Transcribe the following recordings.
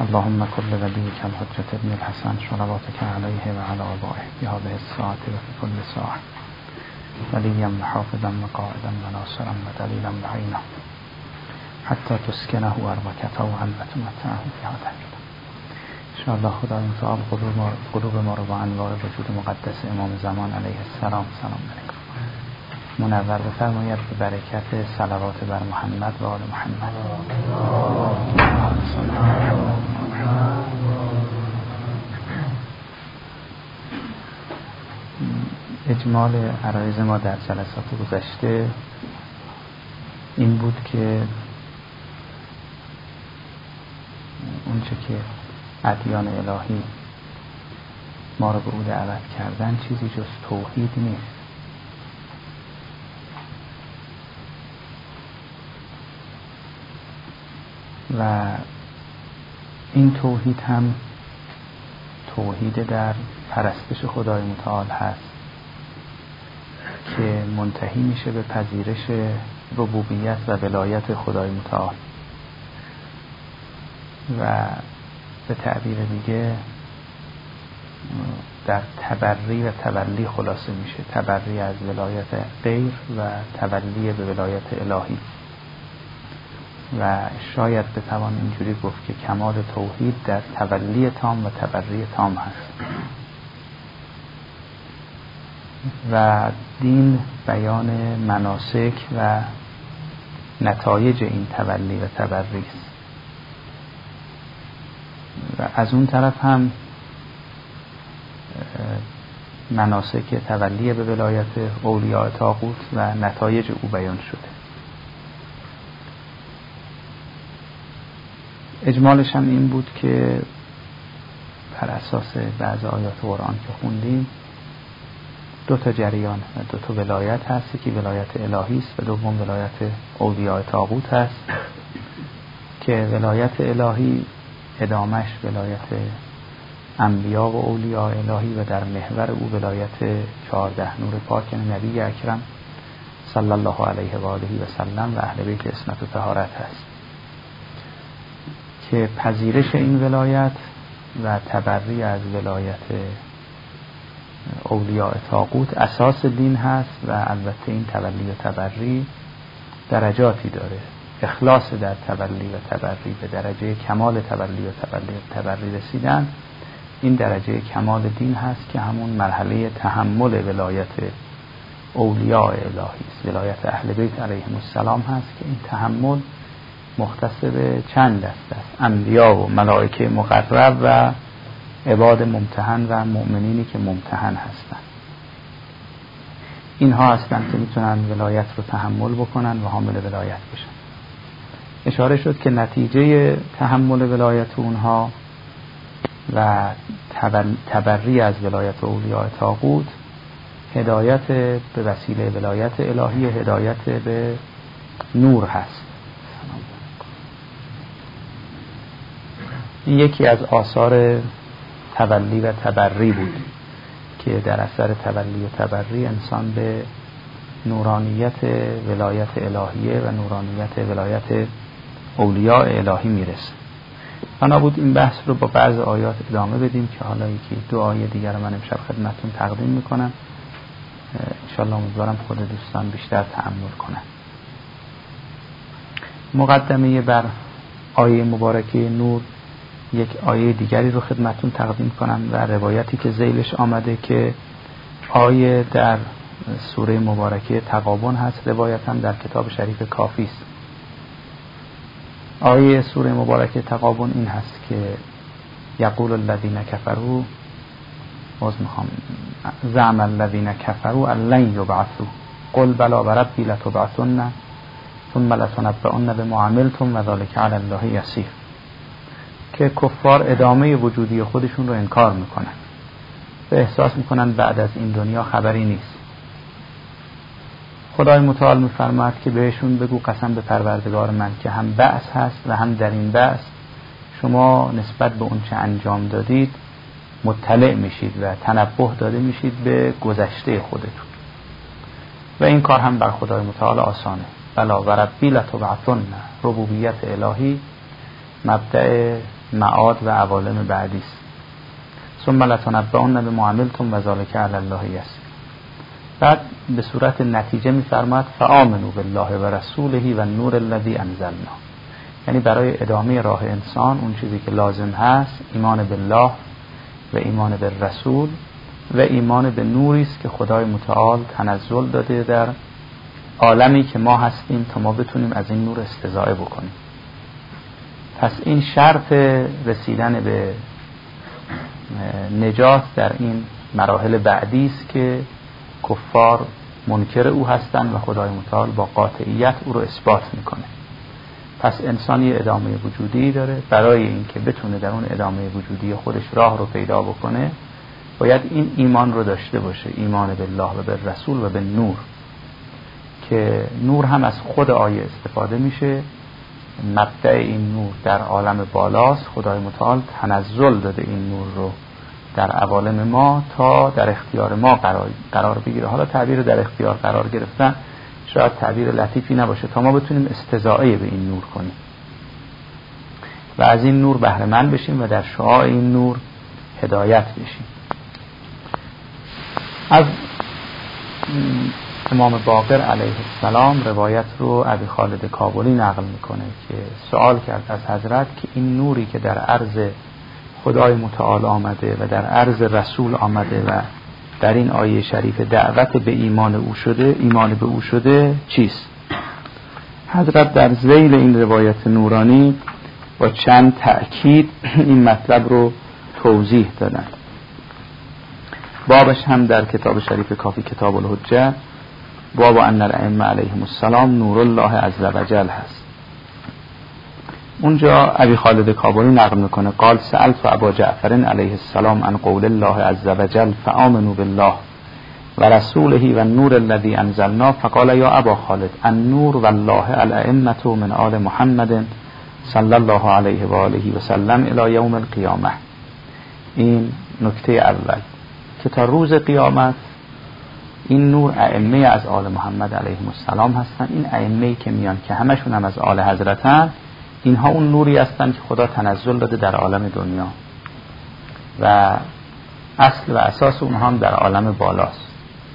اللهم كل وليك الحجة ابن الحسن صلواتك عليه وعلى آبائه في هذه الساعة وفي كل ساعة وليا وحافظا وقائدا وناصرا ودليلا وعينا حتى تسكنه أرضك طوعا وتمتعه فيها طويلا. ان شاء الله خدای متعال قلوب ما رو با انوار وجود مقدس امام زمان علیه السلام سلام علیکم منور بفرماید به برکت صلوات بر محمد و آل محمد. اجمال عرایض ما در جلسات گذشته این بود که اونچه که ادیان الهی ما رو به او دعوت کردن چیزی جز توحید نیست. و این توحید هم توحید در پرستش خدای متعال هست که منتهی میشه به پذیرش ربوبیت و ولایت خدای متعال و به تعبیر دیگه در تبری و تولی خلاصه میشه، تبری از ولایت غیر و تولی به ولایت الهی. و شاید بتوان اینجوری گفت که کمال توحید در تولی تام و تبری تام هست و دین بیان مناسک و نتایج این تولی و تبری است. و از اون طرف هم مناسک تولی به ولایت اولیاء طاغوت و نتایج او بیان شده. اجمالش هم این بود که بر اساس بعض آیات قرآن که خوندیم دو تا جریان و دو تا ولایت هست که ولایت الهی است و دوم ولایت اولیاء طاغوت هست که ولایت الهی ادامش ولایت انبیا و اولیاء الهی و در محور او ولایت 14 نور پاک نبی اکرم صلی الله علیه و آله و سلم و اهل بیت عصمت و طهارت هست که پذیرش این ولایت و تبری از ولایت اولیاء طاغوت اساس دین هست و البته این تولی و تبری درجاتی داره. اخلاص در تولی و تبری به درجه کمال تولی و تبری رسیدن این درجه کمال دین هست که همون مرحله تحمل ولایت اولیاء الهی است، ولایت اهل بیت علیهم السلام هست که این تحمل مختص به چند دسته است: انبیا و ملائکه مقرب و عباد ممتحن و مؤمنینی که ممتحن هستند. اینها هستند که میتونن ولایت رو تحمل بکنن و حامل ولایت بشن. اشاره شد که نتیجه تحمل ولایت اونها و تبری از ولایت اولیاء طاغوت هدایت به وسیله ولایت الهی، هدایت به نور هست. این یکی از آثار تولی و تبری بود که در اثر تولی و تبری انسان به نورانیت ولایت الهیه و نورانیت ولایت اولیاء الهی میرسه. بنا بود این بحث رو با بعض آیات ادامه بدیم که حالا یکی دو آیه دیگر من امشب خدمتتون تقدیم میکنم. انشالله امیدوارم خود دوستان بیشتر تأمل کنن. مقدمه بر آیه مبارکه نور یک آیه دیگری رو خدمتتون تقدیم کنم و روایتی که ذیلش آمده که آیه در سوره مبارکه تغابن هست، روایت هم در کتاب شریف کافی است. آیه سوره مبارکه تغابن این هست که یقول الذین کفروا زعم الذین کفروا ان لن یبعثوا قل بلی وربی لتبعثن ثم لتنبؤن بما عملتم و ذلک علی الله یسیر، که کفار ادامه وجودی خودشون رو انکار میکنن و احساس میکنن بعد از این دنیا خبری نیست. خدای متعال میفرماد که بهشون بگو قسم به پروردگار من که هم بعث هست و هم در این بعث شما نسبت به اون چه انجام دادید مطلع میشید و تنبه داده میشید به گذشته خودتون و این کار هم بر خدای متعال آسانه. بلا و ربی لتبعثن، ربوبیت الهی مبدأ معاد و عوالم بعدی است. ثم لتنبؤن بما عملتم و ذلک علی الله یسیر. بعد به صورت نتیجه می‌فرماید فآمنوا بالله و رسوله و النور الذی انزلنا. یعنی برای ادامه راه انسان اون چیزی که لازم هست ایمان بالله و ایمان به رسول و ایمان به نوری است که خدای متعال تنزل داده در عالمی که ما هستیم تا ما بتونیم از این نور استزاده بکنیم. پس این شرط رسیدن به نجات در این مراحل بعدی است که کفار منکر او هستند و خدای متعال با قاطعیت او رو اثبات میکنه. پس انسان یه ادامه وجودی داره. برای اینکه بتونه در اون ادامه وجودی خودش راه رو پیدا بکنه باید این ایمان رو داشته باشه، ایمان بالله و به رسول و به نور، که نور هم از خود آیه استفاده میشه. مبدأ این نور در عالم بالاست. خدای متعال تنزل داده این نور رو در عوالم ما تا در اختیار ما قرار بگیره. حالا تعبیر در اختیار قرار گرفتن شاید تعبیر لطیفی نباشه، تا ما بتونیم استزاده به این نور کنیم و از این نور بهره مند بشیم و در شعاع این نور هدایت بشیم. از امام باقر علیه السلام روایت رو ابی خالد کابلی نقل میکنه که سوال کرد از حضرت که این نوری که در عرض خدای متعال آمده و در عرض رسول آمده و در این آیه شریف دعوت به ایمان به او شده چیست؟ حضرت در ذیل این روایت نورانی با چند تأکید این مطلب رو توضیح دادن. بابش هم در کتاب شریف کافی کتاب الحجه، باب ان الائمه علیهم السلام نور الله عز و جل هست. اونجا ابی خالد کابلی نقل میکنه قال سألت ابا جعفر علیه السلام عن قول الله عز و جل فآمنوا بالله و رسوله و النور الذی انزلنا فقال یا ابا خالد النور والله الائمه من آل محمد صلی الله علیه و آله و سلم الی یوم القیامه. این نکته اول که تا روز قیامت این نور ائمه از آل محمد علیهم السلام هستن. این ائمه‌ای که میان که همشون هم از آل حضرتن، اینها اون نوری هستن که خدا تنزل داده در عالم دنیا و اصل و اساس اونها هم در عالم بالاست.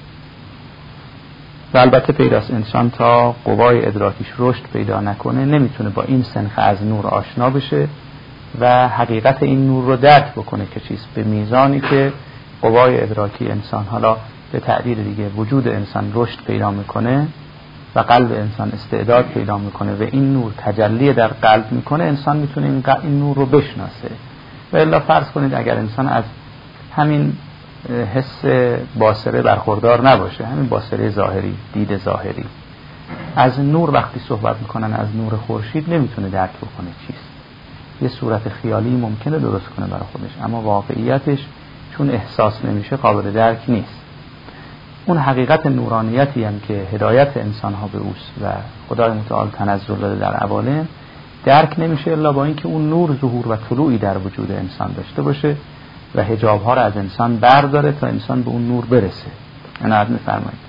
و البته پیداست انسان تا قوای ادراکیش رشد پیدا نکنه نمیتونه با این صنف از نور آشنا بشه و حقیقت این نور رو درک بکنه که چیست، به میزانی که قوای ادراکی انسان، حالا به تعبیر دیگه وجود انسان رشد پیدا میکنه و قلب انسان استعداد پیدا میکنه و این نور تجلی در قلب میکنه، انسان میتونه این نور رو بشناسه. و الا فرض کنید اگر انسان از همین حس باصره برخوردار نباشه، همین باصره ظاهری، دید ظاهری، از نور وقتی صحبت میکنن از نور خورشید نمیتونه درک بکنه چیست. یه صورت خیالی ممکنه درست کنه برای خودش، اما واقعیتش چون احساس نمیشه قابل درک نیست. اون حقیقت نورانیتی هم که هدایت انسان ها به اوست و خدای متعال تنزل داده در عوالم درک نمیشه الا با اینکه اون نور ظهور و طلوعی در وجود انسان داشته باشه و حجاب ها را از انسان برداره تا انسان به اون نور برسه. عنایت می‌فرمایید.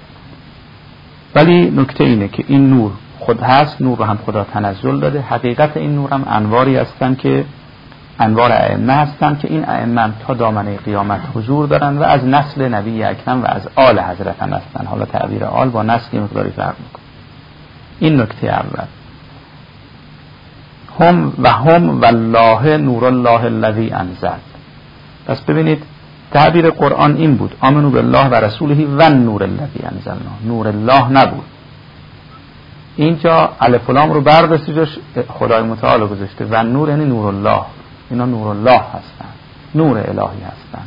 ولی نکته اینه که این نور خود هست، نور رو هم خدا تنزل داده. حقیقت این نور هم انواری هستن که انوار ائمه هستن که این ائمه تا دامنه قیامت حضور دارن و از نسل نبی اکرم و از آل حضرت هم هستن. حالا تعبیر آل با نسل مقداری فرق میکنه. این نکته اول. هم والله نور الله الذی انزل. پس ببینید تعبیر قرآن این بود آمنو بالله و رسوله و نور الذی انزلنا. نور الله نبود. اینجا الف و لام رو برداشته جاش خدای متعال گذاشته و نور یعنی نور الله. اینا نور الله هستن، نور الهی هستن.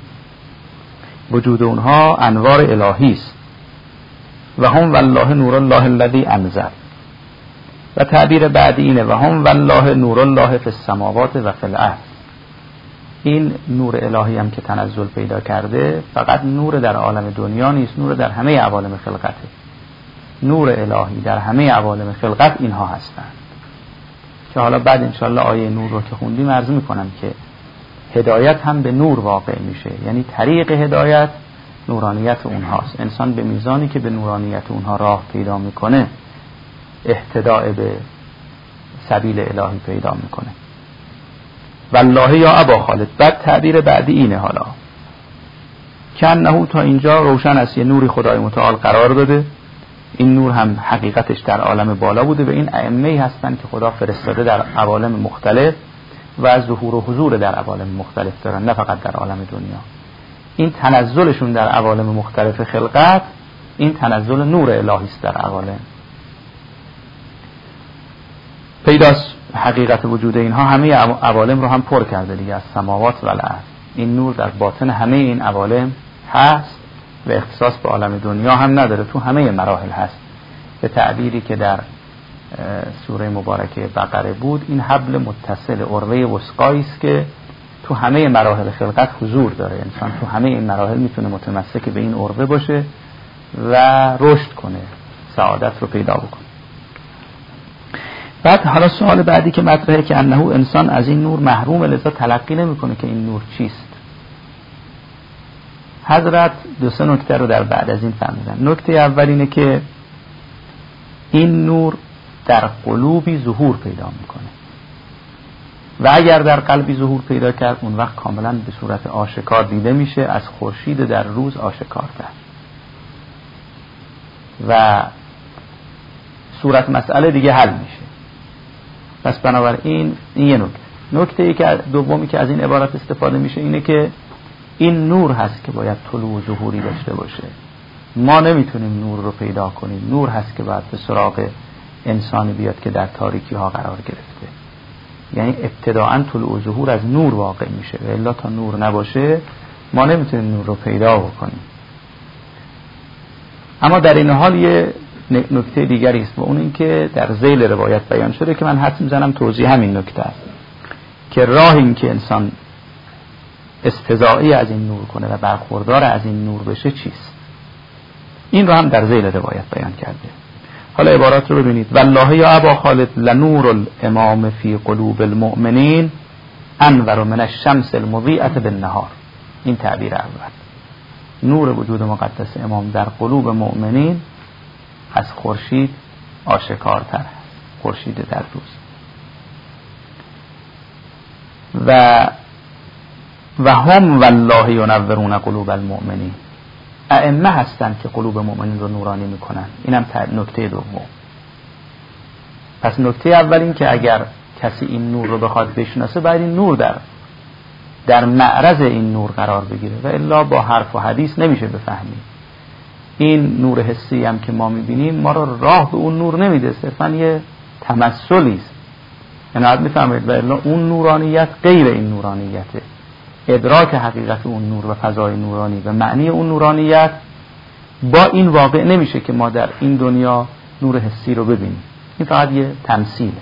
وجود اونها انوار الهی است. و هم والله نور الله الذی انزل. و تعبیر بعدی اینه و هم والله نور الله فی السماوات و فی الارض. این نور الهی هم که تنزل پیدا کرده فقط نور در عالم دنیا نیست، نور در همه عوالم خلقته. نور الهی در همه عوالم خلقت اینها هستند که حالا بعد انشالله آیه نور رو که خوندیم عرض میکنم که هدایت هم به نور واقع میشه. یعنی طریق هدایت نورانیت اونهاست. انسان به میزانی که به نورانیت اونها راه پیدا میکنه اهتداء به سبیل الهی پیدا میکنه. والله یا ابا خالد. بعد تعبیر بعدی اینه حالا کنه تا اینجا روشن است، یه نوری خدای متعال قرار داده، این نور هم حقیقتش در عالم بالا بوده و این ائمه‌ای هستن که خدا فرستاده در عوالم مختلف و ظهور و حضور در عوالم مختلف دارن، نه فقط در عالم دنیا. این تنزلشون در عوالم مختلف خلقت، این تنزل نور الهی است در عوالم. پیداست حقیقت وجود اینها همه عوالم رو هم پر کرده دیگه، از سماوات و الارض. این نور در باطن همه این عوالم هست و اختصاص به عالم دنیا هم نداره، تو همه مراحل هست. به تعبیری که در سوره مبارکه بقره بود، این حبل متصل عروه وثقایی است که تو همه مراحل خلقت حضور داره. انسان تو همه این مراحل میتونه متمسک به این عروه باشه و رشد کنه، سعادت رو پیدا بکنه. بعد حالا سوال بعدی که مطرحه که انه انسان از این نور محروم، لذا تلقی نمیکنه که این نور چیست. حضرت دو سه نکته رو در بعد از این فرمودن. نکته اول اینه که این نور در قلوبی ظهور پیدا میکنه و اگر در قلبی ظهور پیدا کرد اون وقت کاملا به صورت آشکار دیده میشه، از خورشید در روز آشکارتر و صورت مسئله دیگه حل میشه. پس بنابراین این یه نکته ای که دومی که از این عبارت استفاده میشه اینه که این نور هست که باید طلوع و ظهوری داشته باشه. ما نمیتونیم نور رو پیدا کنیم، نور هست که باید به سراغ انسانی بیاد که در تاریکی ها قرار گرفته. یعنی ابتداعاً طلوع و ظهور از نور واقع میشه و الا تا نور نباشه ما نمیتونیم نور رو پیدا بکنیم. اما در این حال یه نکته دیگری است و اون این که در ذیل روایت بیان شده که من حدس میزنم توضیح همین نکته است که راه این که انسان استضاعی از این نور کنه و برخوردار از این نور بشه چیست. این رو هم در ذیل روایت بیان کرده. حالا عبارات رو ببینید. والله یا ابا خالد لنور الامام فی قلوب المؤمنین انور من الشمس المضیئة بالنهار. این تعبیر اول. نور وجود مقدس امام در قلوب مؤمنین از خورشید آشکارتر است، خورشید در روز. و هم والله ینورون قلوب المؤمنین، ائمه هستند که قلوب مؤمنین رو نورانی میکنن. اینم نکته دوم. پس نکته اول این که اگر کسی این نور رو بخواد بشناسه باید این نور در معرض این نور قرار بگیره و الا با حرف و حدیث نمیشه بفهمید. این نور حسی هم که ما میبینیم ما رو راه به اون نور نمیده، صرفا یه تمثلی است. یعنی باید میفهمید و الا اون نورانیت غیر این نورانیته. ادراک حقیقت اون نور و فضای نورانی و معنی اون نورانیت با این واقع نمیشه که ما در این دنیا نور حسی رو ببینیم. این فقط یه تمثیله.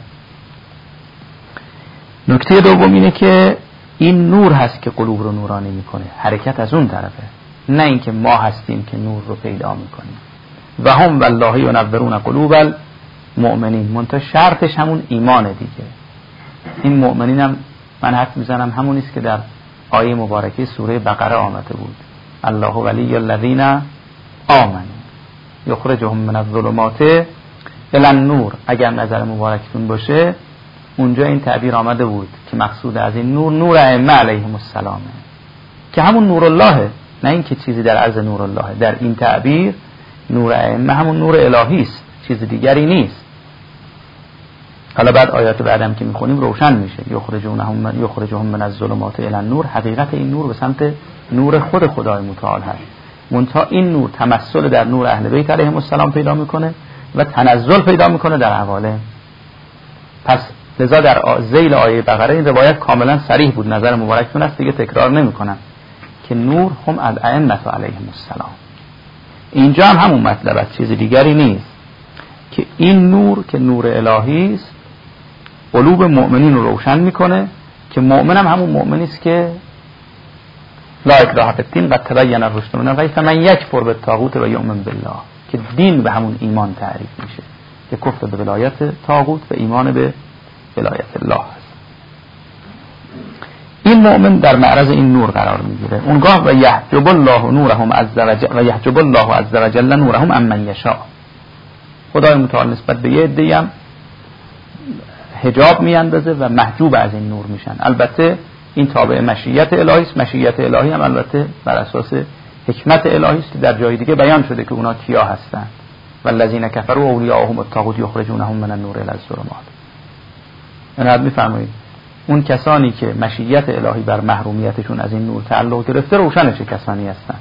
نکته دوم اینه که این نور هست که قلوب رو نورانی میکنه، حرکت از اون طرفه، نه اینکه ما هستیم که نور رو پیدا میکنیم. و هم والله ینورون قلوب المؤمنین، منتها شرطش همون ایمانه دیگه. این مؤمنین هم من حرف میزنم همون است که در آیه مبارکه سوره بقره آمده بود. الله ولی الذین آمنوا یخرجهم من الظلمات الی النور. اگر نظر مبارکتون باشه اونجا این تعبیر آمده بود که مقصود از این نور نور ائمه علیهم السلام، که همون نور اللهه، نه اینکه چیزی در عرض نور اللهه. در این تعبیر نور ائمه همون نور الهی است، چیز دیگری نیست. حالا بعد آیات بعدم که میخونیم روشن میشه. یخرجهم من الظلمات الی النور، حقیقت این نور به سمت نور خود خدای متعال هست. منتها این نور تمثل در نور اهل بیت علیهم السلام پیدا میکنه و تنزل پیدا میکنه در عوالم. پس لذا در ذیل آیه بقره این روایت کاملا صریح بود، نظر مبارکتون است دیگه تکرار نمیکنم، که نور هم الائمه علیهم السلام. اینجا هم همون مطلب است، چیز دیگری نیست، که این نور که نور الهی است قلوب مؤمنین رو روشن میکنه، که مؤمن هم همون مؤمنی است که لا اکراه فی الدین قد تبین الرشد من الغی فمن یکفر بالطاغوت و یؤمن بالله، که دین به همون ایمان تعریف میشه که کفر به ولایت طاغوت و ایمان به ولایت الله است. این مؤمن در معرض این نور قرار میگیره. اونگاه و یحجب الله نورهم عز وجل و یحجب الله عز وجل نورهم عمن یشاء. خدای متعال نسبت به یه عده‌ای هم حجاب میاندازه و محجوب از این نور میشن. البته این تابع مشیت الهی است. مشیت الهی هم البته بر اساس حکمت الهی است که در جای دیگه بیان شده که اونا کیا هستند. والذین کفروا اولیاءهم الطاغوت یخرجونهم من النور الی الظلمات. عنایت می‌فرمایید اون کسانی که مشیت الهی بر محرومیتشون از این نور تعلق گرفته روشن چه کسانی هستند.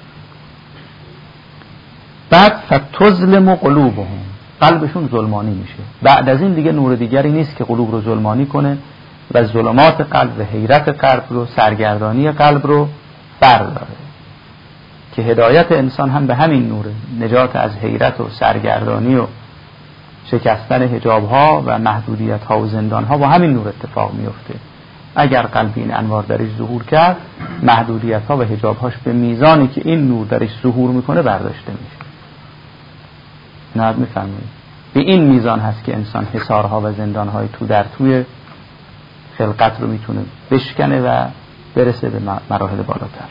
بعد فتظلم قلوبهم، قلبشون ظلمانی میشه. بعد از این دیگه نور دیگری نیست که قلوب رو ظلمانی کنه و ظلمات قلب و حیرت قلب رو، سرگردانی قلب رو برداره. که هدایت انسان هم به همین نوره، نجات از حیرت و سرگردانی و شکستن حجاب‌ها و محدودیت‌ها و زندان‌ها با همین نور اتفاق میفته. اگر قلب این انوار درش ظهور کرد، محدودیت‌ها و حجاب‌هاش به میزانی که این نور درش ظهور میکنه برداشته میشه. نه میفهمید به این میزان هست که انسان حصارها و زندان‌های تو در توی خلقت رو میتونه بشکنه و برسه به مراحل بالاتر.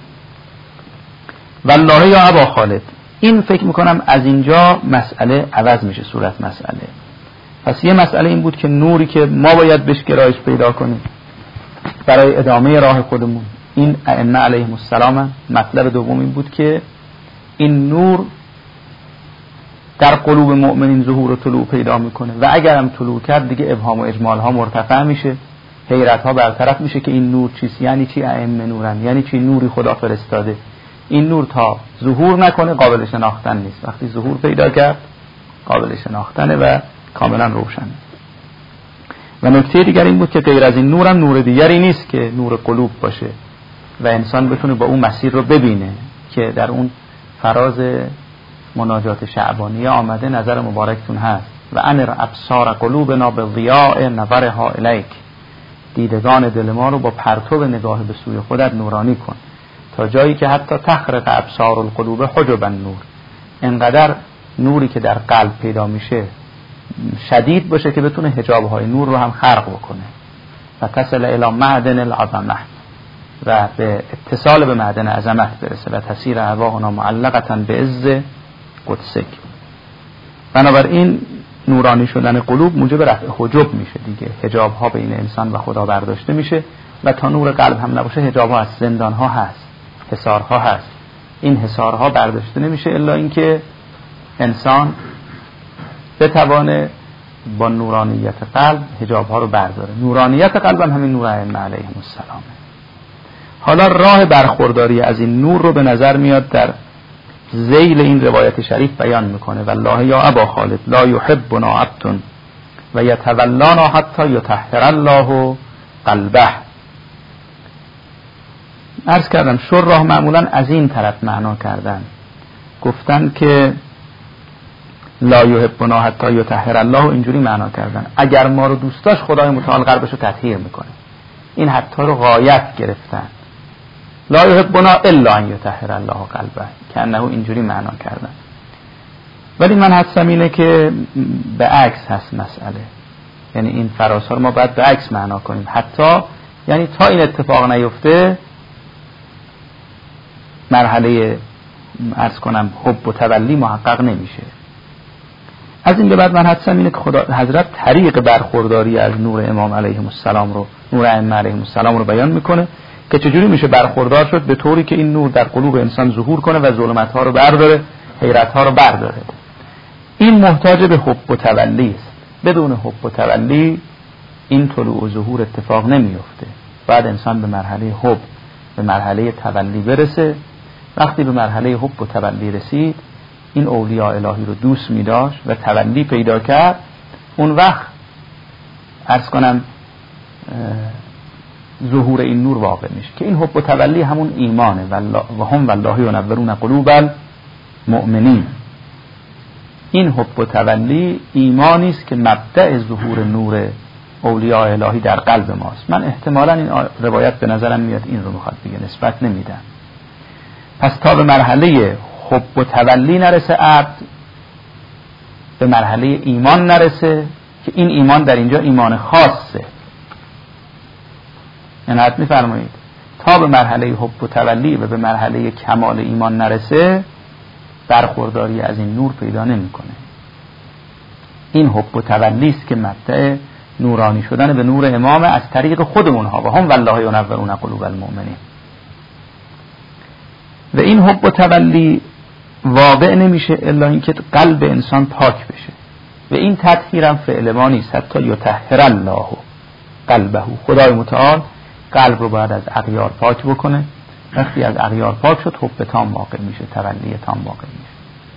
والله یا ابا خالد، این فکر میکنم از اینجا مسئله عوض میشه، صورت مسئله. پس یه مسئله این بود که نوری که ما باید بهش گرایش پیدا کنیم برای ادامه راه خودمون این ائمه علیهم السلام. مطلب دوم این بود که این نور در قلوب مؤمنین ظهور و طلوع پیدا میکنه و اگر هم طلوع کرد دیگه ابهام و اجمال ها مرتفع میشه، حیرت ها برطرف میشه که این نور چیست، یعنی چی ائمه نورن، یعنی چی نوری خدا فرستاده. این نور تا ظهور نکنه قابل شناختن نیست، وقتی ظهور پیدا کرد قابل شناختنه و کاملا روشنه. و نکته دیگر این بود که غیر از این نور هم نور دیگری نیست که نور قلوب باشه و انسان بتونه با اون مسیر رو ببینه که در اون فراز مناجات شعبانیه آمده، نظر مبارکتون هست و انر ابصار قلوبنا بضیاء نظرها الیک، دیدگان دل ما رو با پرتو نگاه به سوی خودت نورانی کن تا جایی که حتی تخرق ابصار القلوب حجب النور، انقدر نوری که در قلب پیدا میشه شدید باشه که بتونه حجابهای نور رو هم خرق بکنه و تصل الی معدن العظمه، و به اتصال به معدن عظمت برسه و تسیر ارواحنا معلقه بعز قدسک. بنابراین نورانی شدن قلوب موجب رفع حجب میشه دیگه، حجابها بین انسان و خدا برداشته میشه و تا نور قلب هم نباشه حجابها هست، زندانها هست، حصارها هست. این حصارها برداشته نمیشه الا اینکه انسان بتوانه با نورانیت قلب حجابها رو برداره. نورانیت قلب هم همین نور ائمه علیهم السلام. حالا راه برخورداری از این نور رو به نظر میاد در ذیل این روایت شریف بیان میکنه. والله یا ابا خالد لا یحبنا عبد و یتولانا حتی یطهر الله قلبه. عرض کردم شرح معمولا از این طرف معنا کردن، گفتن که لا یحبنا حتی یطهر الله اینجوری معنا کردن اگر ما رو دوست داشت خدای متعال قلبش رو تطهیر میکنه. این حتی رو غایت گرفتن، لا یحبنا الا ان یطهر الله قلبه، که انه اینجوری معنا کردن. ولی من حدسم اینه که به عکس هست مسئله، یعنی این فراسا رو ما باید به عکس معنا کنیم. حتی یعنی تا این اتفاق نیفته مرحله عرض کنم حب و تولی محقق نمیشه. از این به بعد من حدسم اینه که خدا حضرت طریق برخورداری از نور امام علیهم السلام رو، نور ائمه علیهم السلام رو بیان میکنه که چجوری میشه برخوردار شد به طوری که این نور در قلوب انسان ظهور کنه و ظلمت ها رو برداره، حیرت ها رو برداره. این محتاج به حب و تولی است. بدون حب و تولی این طلوع و ظهور اتفاق نمیفته. بعد انسان به مرحله حب، به مرحله تولی برسه. وقتی به مرحله حب و تولی رسید، این اولیاء الهی رو دوست می داشت و تولی پیدا کرد، اون وقت عرض کنم ظهور این نور واقع میشه که این حب و تولی همون ایمانه. و هم والله ینورون قلوب المؤمنین. این حب و تولی ایمانی است که مبدأ ظهور نور اولیاء الهی در قلب ماست. من احتمالا این روایت به نظرم میاد این رو میخواد بگه، نسبت نمیدم. پس تا به مرحله حب و تولی نرسه عبد، به مرحله ایمان نرسه که این ایمان در اینجا ایمان خاصه. عنایت می‌فرمایید تا به مرحله حب و تولی و به مرحله کمال ایمان نرسه برخورداری از این نور پیدا نمی‌کنه. این حب و تولی است که مبدأ نورانی شدن به نور امام از طریق خود اونها و هم والله ینورون قلوب المؤمنین. و این حب و تولی واقع نمیشه الا اینکه قلب انسان پاک بشه و این تطهیرم فعل ما نیست، حتی یطهر الله قلبه. خدای متعال قلب رو باید از اغیار پاک بکنه. وقتی از اغیار پاک شد حب تام واقع میشه، تولی تام واقع میشه.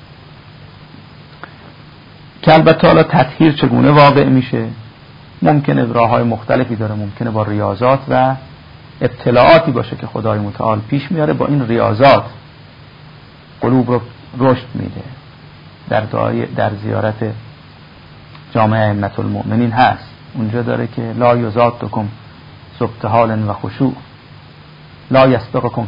که البته حالا تطهیر چگونه واقع میشه؟ ممکنه راه‌های مختلفی داره، ممکنه با ریاضات و ابتلاعاتی باشه که خدای متعال پیش میاره، با این ریاضات قلوب رو رشد میده. در زیارت جامع ائمة المؤمنین هست، اونجا داره که لا یزادکم ابتهال و خشوع لا یسبقکم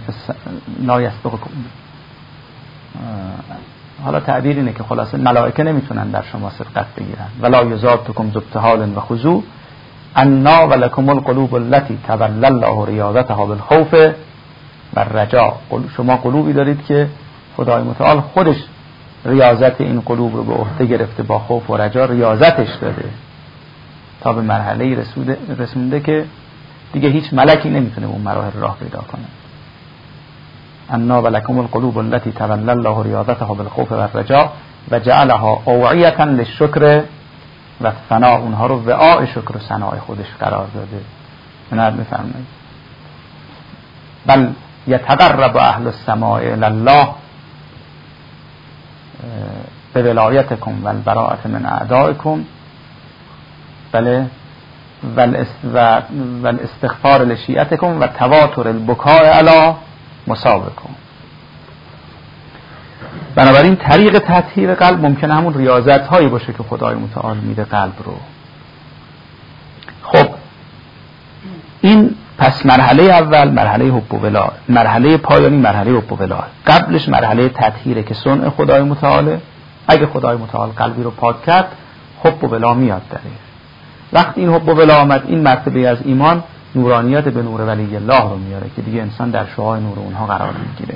حالا تعبیر اینه که خلاصه ملائکه نمیتونن در شما سبقت بگیرن. ولا یزادکم ابتهال و خضوع انا ولکم القلوب التي تولى الله ریاضتها بالخوف و الرجاء. شما قلوبی دارید که خدای متعال خودش ریاضت این قلوب رو به عهده گرفته، با خوف و رجا ریاضتش داده تا به مرحله رسونده که دیگه هیچ ملکی نمیتونه اون مراحل راه پیدا کنه. انا ولکم القلوب التي تولى الله ریاضتها بالخوف و الرجاء و جعلها اوعیة للشکر و الثناء. اونها رو وعاء شکر و ثناء خودش قرار داده. اینو میفرمایید بل یتقرب اهل السماء الی الله به ولایتکم و البراءة من اعدائکم بله و الاستغفار لشیعتکم و تواتر البکاء علی مصابکم. بنابراین طریق تطهیر قلب ممکنه همون ریاضت هایی باشه که خدای متعال میده قلب رو. خب این پس مرحله اول مرحله حب و ولا، مرحله پایانی مرحله حب و ولا. قبلش مرحله تطهیره که صنع خدای متعاله. اگه خدای متعال قلبی رو پاک کرد حب و ولا میاد درش. وقتی این حب و ولا آمد، این مرتبه از ایمان نورانیت به نور ولی الله رو میاره که دیگه انسان در شعاع نور اونها قرار میگیره.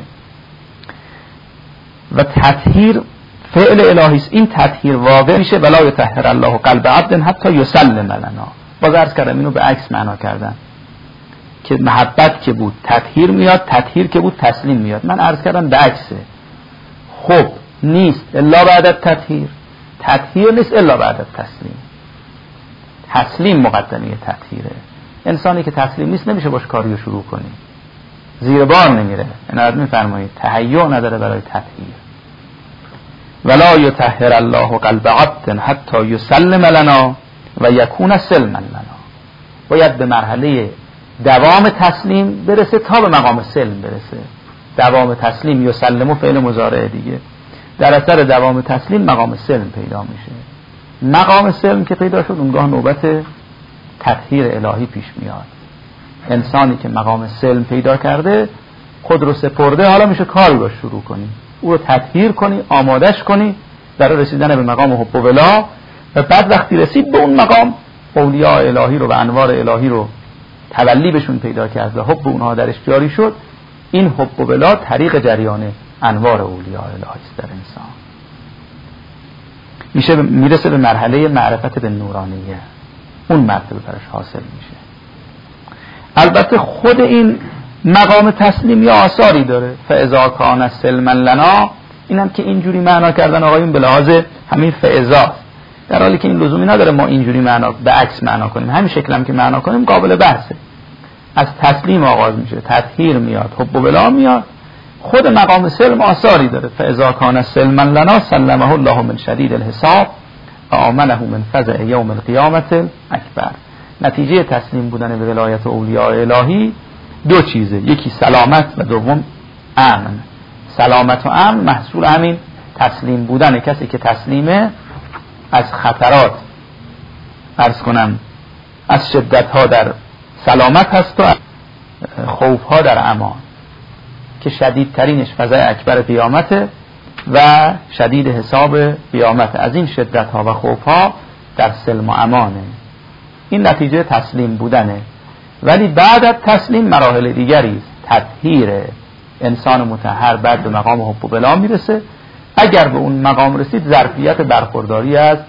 و تطهیر فعل الهی است. این تطهیر واقع میشه ولا یطهر الله قلب عبد حتی یسلم لنا. باز عرض کردم اینو به عکس معنا کردن که محبت که بود تطهیر میاد، تطهیر که بود تسلیم میاد. من عرض کردم به عکسه. خب نیست الا بعد التطهیر، تطهیر نیست الا بعد التسلیم. تسلیم مقدمه تطهیره. انسانی که تسلیم نیست نمیشه باش کاریو شروع کنی، زیر بار نمیره. عنایت میفرمایید تهیع نداره برای تطهیر. ولا یطهر الله قلب عبد حتی یسلم لنا و یکون سلما لنا. باید به مرحله دوام تسلیم برسه تا به مقام سلم برسه. دوام تسلیم یسلم و فعل مضارع دیگه. در اثر دوام تسلیم مقام سلم پیدا میشه. مقام سلم که پیدا شد اونگاه نوبت تطهیر الهی پیش میاد. انسانی که مقام سلم پیدا کرده خود رو سپرده، حالا میشه کاری رو شروع کنی، او رو تطهیر کنی، آمادش کنی برای رسیدن به مقام حب و ولا. و بعد وقتی رسید به اون مقام اولیاء الهی رو و انوار الهی رو تولی بهشون پیدا کرد و حب اونها درش جاری شد. این حب و ولا طریق جریان انوار اولیاء الهی است در انسان. میرسه به مرحله معرفت به نورانیه، اون مرتبه برش حاصل میشه. البته خود این مقام تسلیم یا آثاری داره. فاذا کان سلما لنا، اینم که اینجوری معنا کردن آقایون به لحاظ همین فاذا، در حالی که این لزومی نداره ما اینجوری معنا به عکس معنا کنیم. همین شکل هم که معنا کنیم قابل بحثه. از تسلیم آغاز میشه، تطهیر میاد، حب و ولا میاد. خود مقام سلم آثاری داره. فاذا کان سلما لنا سلمه الله من شدید الحساب و آمنه من فزع یوم القیامت اکبر. نتیجه تسلیم بودن به ولایت اولیاء الهی دو چیزه، یکی سلامت و دوم امن. سلامت و امن محصول همین تسلیم بودن. کسی که تسلیمه از خطرات عرض کنم از شدت ها در سلامت هست و خوف ها در امان، که شدیدترینش فزع اکبر قیامته و شدید حساب قیامت. از این شدت ها و خوف ها در سلم و امانه. این نتیجه تسلیم بودنه. ولی بعد از تسلیم مراحل دیگری است. تطهیر انسان مطهر بعد به مقام حب و ولا میرسه. اگر به اون مقام رسید ظرفیت برخورداری از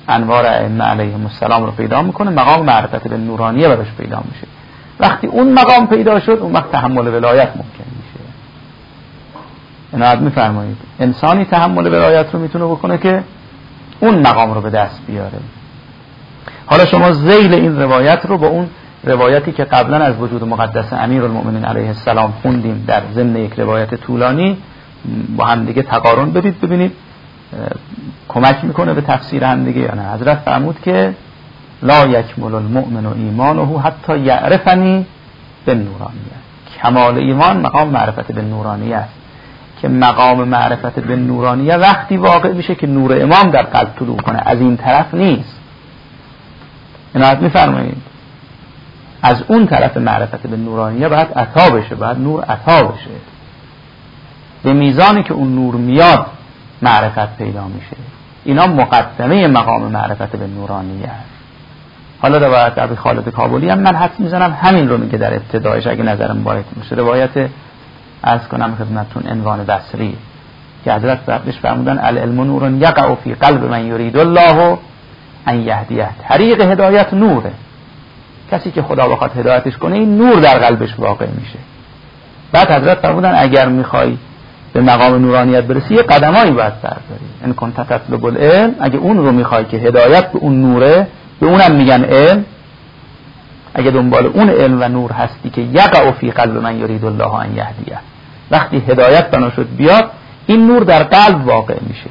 انوار ائمه علیهم السلام رو پیدا میکنه، مقام معرفت به نورانیه براش پیدا میشه. وقتی اون مقام پیدا شد اون وقت تحمل ولایت ممکن میشه. عنایت میفرمایید انسانی تحمل ولایت رو میتونه بکنه که اون مقام رو به دست بیاره. حالا شما ذیل این روایت رو با اون روایتی که قبلا از وجود مقدس امیرالمؤمنین علیه السلام خوندیم در ضمن یک روایت طولانی با هم دیگه تقارن بدید ببینید کمک میکنه به تفسیر هم دیگه یا نه. حضرت فرمود که لا یکمل المؤمن و ایمانه حتی یعرفنی بالنورانیه. کمال ایمان مقام معرفت به نورانیه است که مقام معرفت به نورانیه وقتی واقع میشه که نور امام در قلب طلوع کنه، از این طرف نیست. عنایت میفرمایید از اون طرف معرفت به نورانیه باید عطا بشه، باید نور عطا بشه. به میزانی که اون نور میاد معرفت پیدا میشه. اینا مقدمه مقام معرفت به نورانیه است. حالا روایت ابی خالد کابلی هم من حدس میزنم همین رو میگه در ابتدایش، اگه نظرم باید باشه. روایت عرض کنم خدمتتون عنوان بصری که حضرت بهش فرمودن العلم نور یقع فی قلب من یرید الله ان یهدیه. طریق هدایت نوره. کسی که خدا بخواد هدایتش کنه این نور در قلبش واقع میشه. بعد حضرت فرمودن اگر میخوای به مقام نورانیت برسی یه قدمایی باید برداری. ان کنت تطلب العلم، اگه اون رو میخوای که هدایت به اون نوره، به اونم میگن علم، اگه دنبال اون علم و نور هستی که یقع فی قلب من یرید الله ان یهدیه، وقتی هدایت بنا شد بیاد این نور در قلب واقع میشه.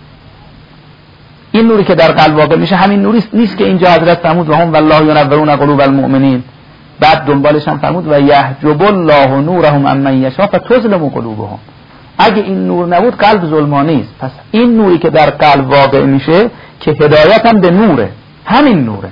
این نوری که در قلب واقع میشه همین نوری نیست که اینجا حضرت فرمود و هم والله ینورون قلوب المؤمنین، بعد دنبالش هم فرمود و یحجب الله نورهم عمن یشاء فتظلم قلوبهم. اگه این نور نبود قلب ظلمانی است. پس این نوری که در قلب واقع میشه که هدایت هم به نوره، همین نوره.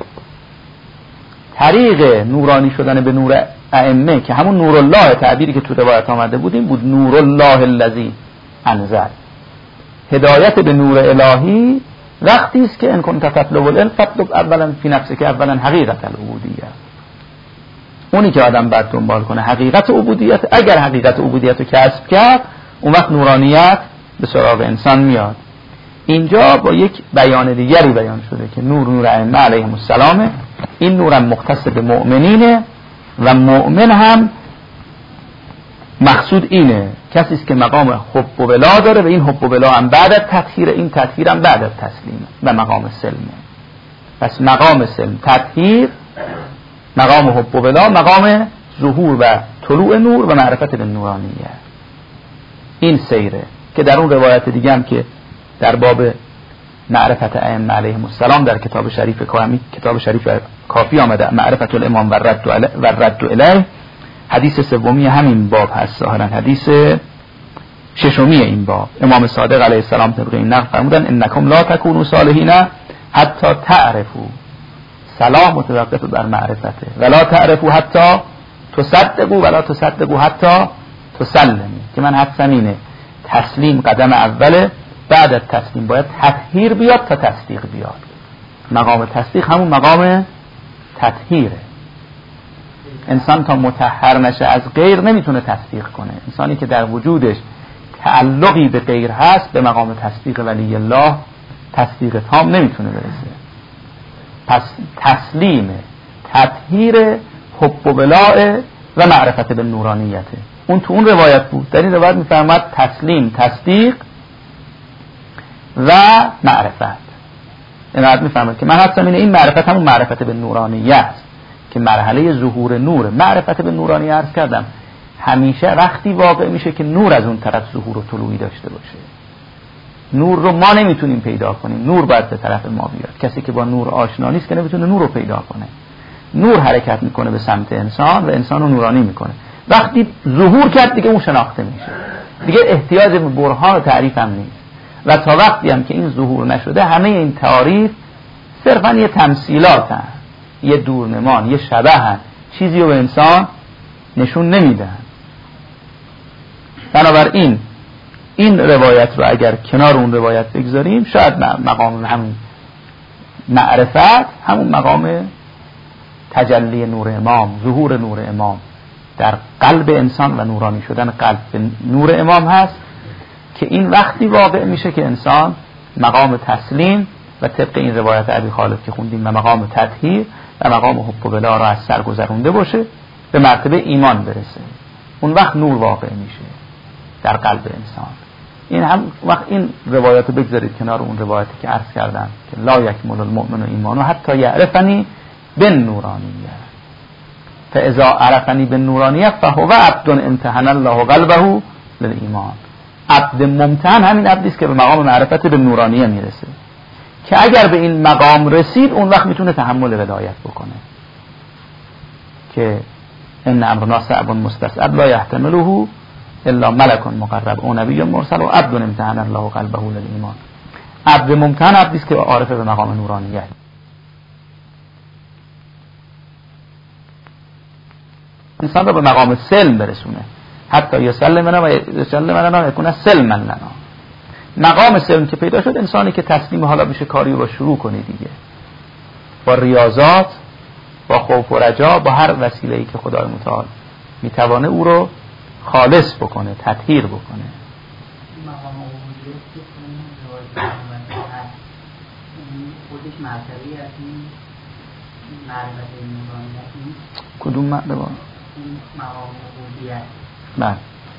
طریق نورانی شدن به نور ائمه که همون نور الله، تعبیری که تو روایت آمده بودیم بود نور الله الذی انزل. هدایت به نور الهی وقتی است که ان کنت تطلب العلم فاطلب اولا فی نفسک اولا حقیقت العبودیه. اونی که آدم بعد دنبال کنه حقیقت عبودیت، اگر حقیقت عبودیت رو کسب کرد اون وقت نورانیت به سراغ انسان میاد. اینجا با یک بیان دیگری بیان شده که نور ائمه علیهم السلام. این نورم مختص به مؤمنینه و مؤمن هم مقصود اینه کسی است که مقام حب و ولا داره و این حب و ولا هم بعد از تطهیر، این تطهیر هم بعد از تسلیم و مقام سلمه. پس مقام سلم، تطهیر، مقام حب و ولا، مقام ظهور و طلوع نور و معرفت به نورانیه. این سیره که در اون روایت دیگه هم که در باب معرفت ائمه علیهم السلام در کتاب شریف کافی آمده، معرفت الامام و رد الیه، حدیث سومی همین باب هست، ظاهرا حدیث ششمی این باب. امام صادق علیه السلام طبق این نقل فرمودن انکم لا تکونوا صالحین حتی تعرفوا. صلاح متوقف بر معرفته. ولا تعرفوا حتی تصدقوا ولا تصدقوا حتی تسلموا. که من حدسم اینه تسلیم قدم اوله، بعد از تسلیم باید تطهیر بیاد تا تصدیق بیاد. مقام تصدیق همون مقام تطهیره. انسان تا مطهر نشه از غیر نمیتونه تصدیق کنه. انسانی که در وجودش تعلقی به غیر هست به مقام تصدیق ولی الله تصدیق تام نمیتونه برسه. پس تسلیم، تطهیر، حب و ولاء و معرفت به نورانیته. اون تو اون روایت بود. در این روایت میفرماد تسلیم، تصدیق و معرفت. عنایت میفرماد که من حدسم اینه این معرفت همون معرفت به نورانیه است که مرحله ظهور نور. معرفت به نورانیه عرض کردم همیشه وقتی واقع میشه که نور از اون طرف ظهور و طلوعی داشته باشه. نور رو ما نمیتونیم پیدا کنیم، نور باید به طرف ما بیاد. کسی که با نور آشنا نیست که نمیتونه نور رو پیدا کنه. نور حرکت میکنه به سمت انسان و انسان رو نورانی میکنه. وقتی ظهور کرد دیگه اون شناخته میشه، دیگه احتیاج به برهان و تعریف هم نیست. و تا وقتی هم که این ظهور نشده همه این تعاریف صرفا یه تمثیلات هست، یه دورنمان، یه شبه هست، چیزی رو به انسان نشون نمیدن. بنابراین این روایت رو اگر کنار اون روایت بگذاریم شاید مقام همون معرفت همون مقام تجلی نور امام، ظهور نور امام در قلب انسان و نورانی شدن قلب نور امام هست که این وقتی واقع میشه که انسان مقام تسلیم و طبق این روایت ابی خالد که خوندیم و مقام تطهیر و مقام حب و ولا را از سر گذرونده باشه به مرتبه ایمان برسه، اون وقت نور واقع میشه در قلب انسان. این هم وقت این روایت رو بگذارید کنار اون روایتی که عرض کردم که لا یکمل المؤمن ایمانه حتی یعرفنی بالنورانیه فاذا عرفنی بالنورانیه فهو عبد امتحن الله قلبه للایمان. عبد ممتحن همین عبدی است که به مقام معرفت به نورانیه میرسه، که اگر به این مقام رسید اون وقت میتونه تحمل ولایت بکنه، که ان امرنا صعب مستصعب لا یحتمله الا ملک مقرب او نبی مرسل و عبد امتحن الله قلبه للایمان. عبد ممتحن عبدی است که عارف به مقام نورانیه. انسان را به مقام سلم برسونه، حتی یسلمنا و یسلمنا یکون سلما لنا. مقام سلم که پیدا شد، انسانی که تسلیم حالا بشه کاری رو شروع کنه دیگه، با ریاضات، با خوف و رجا، با هر وسیله‌ای که خدای متعال میتوانه او رو خالص بکنه، تطهیر بکنه. مقام عبودیت که روایت هست خودش مرتبه از این معرفت نورانیت نیست. کدوم مرتبه؟ این مقام عبودیت. بله.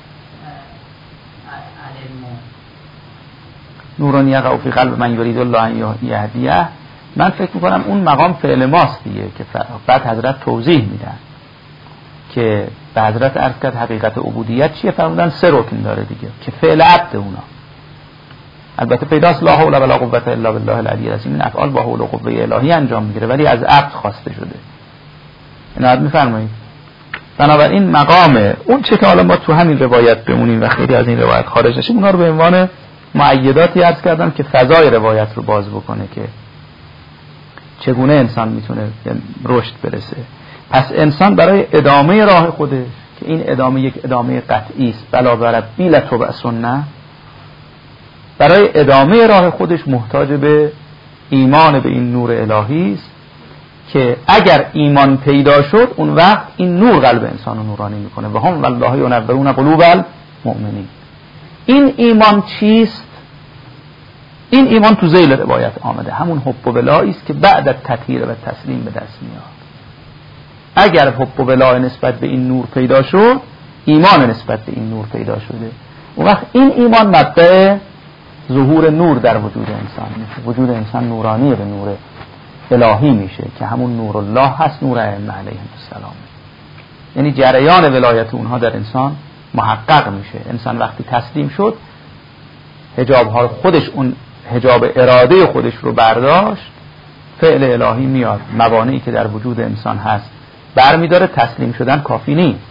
علم نورانیه فی قلب من یرید الله ان یهدیه. من فکر میکنم اون مقام فعل ماست دیگه، که بعد حضرت توضیح میدن که به حضرت عرض کرد حقیقت عبودیت چیه، فرمودن 3 رکن داره دیگه که فعل عبد اونا. البته پیداست لا حول ولا قوة الا بالله العلی العظیم، این افعال با حول و قوه الهی انجام میگیره ولی از عبد خواسته شده. اینا میفرمایید. بنابراین مقام اون چه که حالا ما تو همین روایت بمونیم و خیلی از این روایت خارج نشیم، اونا رو به عنوان مؤیداتی عرض کردم که فضای روایت رو باز بکنه که چگونه انسان میتونه به رشد برسه. پس انسان برای ادامه راه خودش که این ادامه یک ادامه قطعی است، بلا بربی لتبع سنه، برای ادامه راه خودش محتاج به ایمان به این نور الهی است که اگر ایمان پیدا شد اون وقت این نور قلب انسان رو نورانی میکنه. و هم والله ینورون قلوب المؤمنین. این ایمان چیست؟ این ایمان تو ذیل روایت آمده، همون حب و ولایی است که بعد از تطهیر و تسلیم به دست میاد. اگر حب و ولای نسبت به این نور پیدا شد، ایمان نسبت به این نور پیدا شده، اون وقت این ایمان مبدأ ظهور نور در وجود انسان میشه. وجود انسان نورانی به نور الهی میشه که همون نور الله هست، نور ائمه علیهم السلام. یعنی جریان ولایت اونها در انسان محقق میشه. انسان وقتی تسلیم شد، حجاب ها خودش، اون حجاب اراده خودش رو برداشت، فعل الهی میاد، موانعی که در وجود انسان هست برمیداره. تسلیم شدن کافی نیست.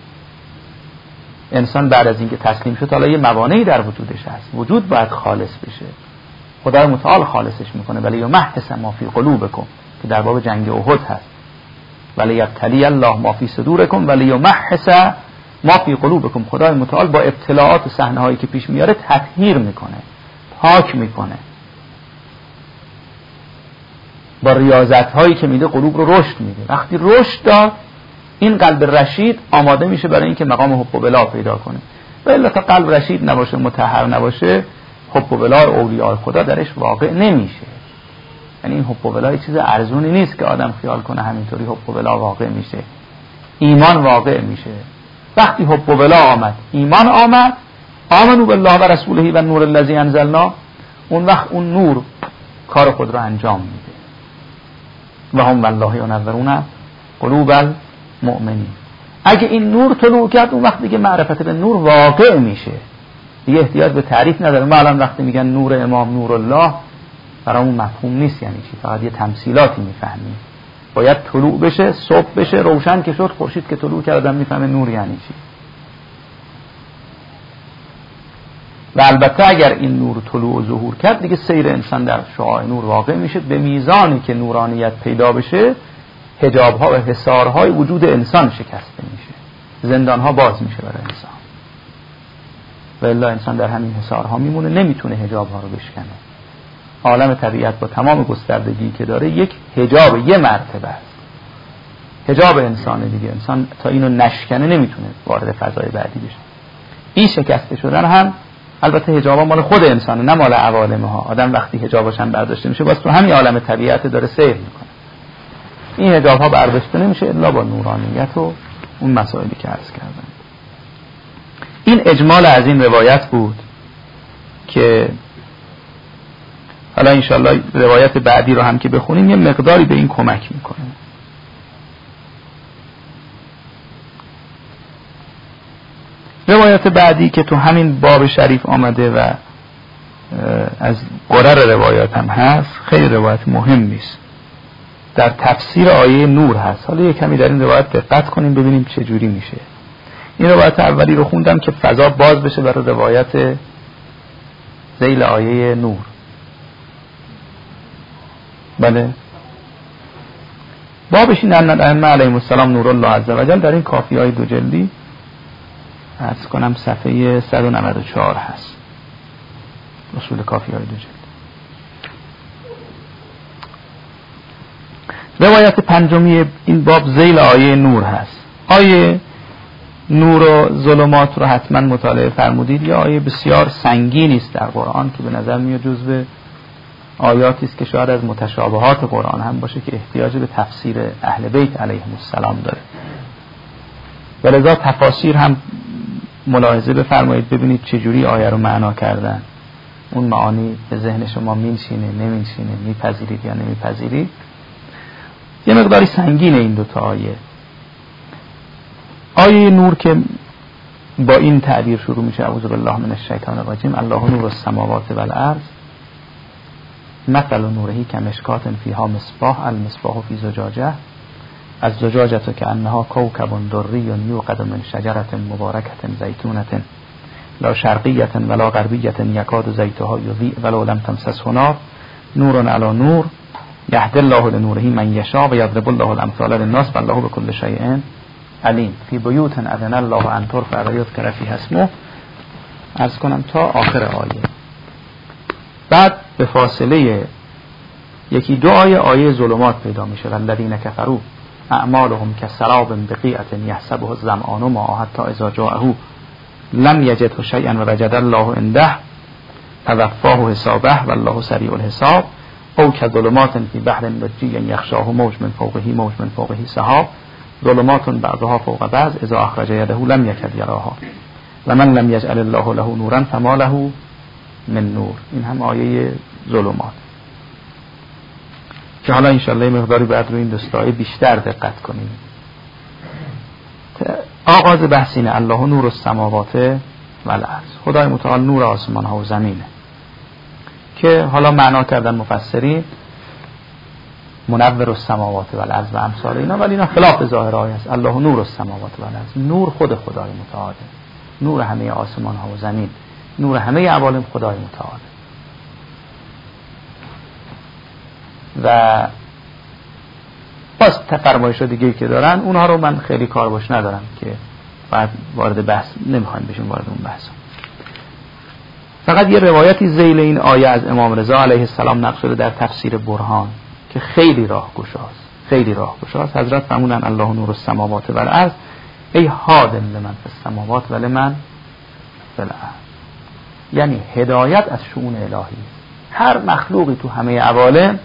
انسان بعد از اینکه تسلیم شد حالا یه موانعی در وجودش هست، وجود باید خالص بشه. خدای متعال خالصش میکنه. ولی یمحص ما فی قلوبکم که در باب جنگ احد هست، ولی یبتلی الله ما فی صدورکم ولی یمحص ما فی قلوبکم. خدای متعال با ابتلاعات و صحنه هایی که پیش میاره تطهیر میکنه، پاک میکنه. با ریاضت هایی که میده قلوب رو رشد میده. وقتی رشد داد، این قلب رشید آماده میشه برای اینکه مقام حب و ولا پیدا کنه. و الا تا قلب رشید نباشه، مطهر نباشه، حب و ولا اولیاء خدا درش واقع نمیشه. یعنی این حب و ولا چیز ارزونی نیست که آدم خیال کنه همینطوری حب و ولا واقع میشه. ایمان واقع میشه. وقتی حب و ولا آمد، ایمان آمد، آمنو بالله و رسوله و نور الذی انزلنا، اون وقت اون نور کار خود رو انجام میده. و هم والله ینورون قلوب المؤمنین. اگه این نور طلوع کرد، اون وقت دیگه معرفت به نور واقع میشه، دیگه احتیاج به تعریف نداره. ما الان وقتی میگن نور امام نور الله، برامون مفهوم نیست یعنی چی، فقط یه تمثیلاتی میفهمیم. باید طلوع بشه، صبح بشه، روشن که شد، خورشید که طلوع کرد، آدم میفهمه نور یعنی چی. و البته اگر این نور طلوع و ظهور کرد، دیگه سیر انسان در شعاع نور واقع میشه. به میزانی که نورانیت پیدا بشه، حجاب‌ها و حصارهای وجود انسان شکسته میشه، زندان‌ها باز میشه برای انسان. و الا انسان در همین حصارها میمونه، نمیتونه حجاب‌ها رو بشکنه. عالم طبیعت با تمام گستردگی که داره یک حجاب، یه مرتبه است، حجاب انسانه دیگه. انسان تا اینو نشکنه نمیتونه وارد فضای بعدی بشه. این شکسته شدن هم البته حجاب ها مال خود انسانه نه مال عوالم ها. آدم وقتی حجابش هم برداشته میشه باز تو همین عالم طبیعت داره سیر میکنه. این حجاب ها برداشته نمیشه الا با نورانیت و اون مسائلی که عرض کردم. این اجمال از این روایت بود که حالا انشالله روایت بعدی رو هم که بخونیم یه مقداری به این کمک میکنه. روایت بعدی که تو همین باب شریف آمده و از قرر روایات هم هست خیلی روایت مهمی است، در تفسیر آیه نور هست. حالا یه کمی در این روایت دقت کنیم ببینیم چه جوری میشه. این روایت اولی رو خوندم که فضا باز بشه برای روایت ذیل آیه نور. بله بابش این ان الائمه علیهم السلام نور الله عز و جل در این کافیه های 2 جلدی عرض کنم صفحه 194 هست. اصول کافیه های 2 جلدی. روایت پنجمی این باب ذیل آیه نور هست. آیه نور و ظلمات رو حتما مطالعه فرمودید. یا آیه بسیار سنگینی است در قرآن که به نظر میاد جزو آیاتی است که شاید از متشابهات قرآن هم باشه که احتیاج به تفسیر اهل بیت علیهم السلام داره. ولذا تفاسیر هم ملاحظه بفرمایید ببینید چجوری آیه رو معنا کردن. اون معانی به ذهن شما مینشینه نمینشینه، میپذیرید یا نمیپذیرید. یه مقداری سنگینه این 2 تا آیه. آیه نور که با این تعبیر شروع میشه اعوذ بالله من الشیطان الرجیم الله نور السماوات والارض مثل نوره کمشکات فیها مصباح المصباح فی زجاجه الزجاجة كأنها كوكب دري يوقد من شجرة مباركة زيتونة لا شرقية ولا غربية يكاد زيتها يضيء ولو لم تمسسه نار نور على نور يهدي الله لنوره من يشاء ويضرب الله الأمثال للناس والله بكل شيء علیم. فی بیوت اذن الله ان ترفع و یذکر فیها اسمه. عرض کنم تا آخر آیه. بعد به فاصله 1-2 آیه ظلمات پیدا میشه. والذین کفروا اعمالهم کسراب بقیعة یحسبه الظمآن ماء حتی اذا جاءه لم یجده شیئا و وجد الله عنده فوفاه حسابه والله سریع الحساب او کظلمات فی بحر لجی یغشاه موج من فوقه موج من فوقه سحاب ظلمات بعضها فوق بعض اذا اخرج یده لم یکد یراها و من لم یجعل الله له نورا فما له من نور. این هم آیه ظلمات که حالا انشالله مقداری بعد رو این دستای بیشتر دقت کنیم. آغاز بحثینه الله نور السماوات والارض. خدای متعال نور آسمان ها و زمینه که حالا معنا کردن مفسرین منور السماوات والارض و امثال اینا، ولی اینا خلاف ظاهر آیه است. الله نور السماوات والارض، نور خود خدای متعال، نور همه آسمان ها و زمین، نور همه عوالم خدای متعال. و باز فرمایش دیگه که دارن اونها رو من خیلی کار باش ندارم که بعد وارد بحث نمیخوایم بشیم وارد اون بحث. فقط یه روایتی ذیل این آیه از امام رضا علیه السلام نقل شده در تفسیر برهان که خیلی راهگشاست. حضرت فرمودن الله نور السماوات والارض ای هادم لمن فی السماوات و لمن فی الارض. یعنی هدایت از شؤون الهی. هر مخلوقی تو همه عوالم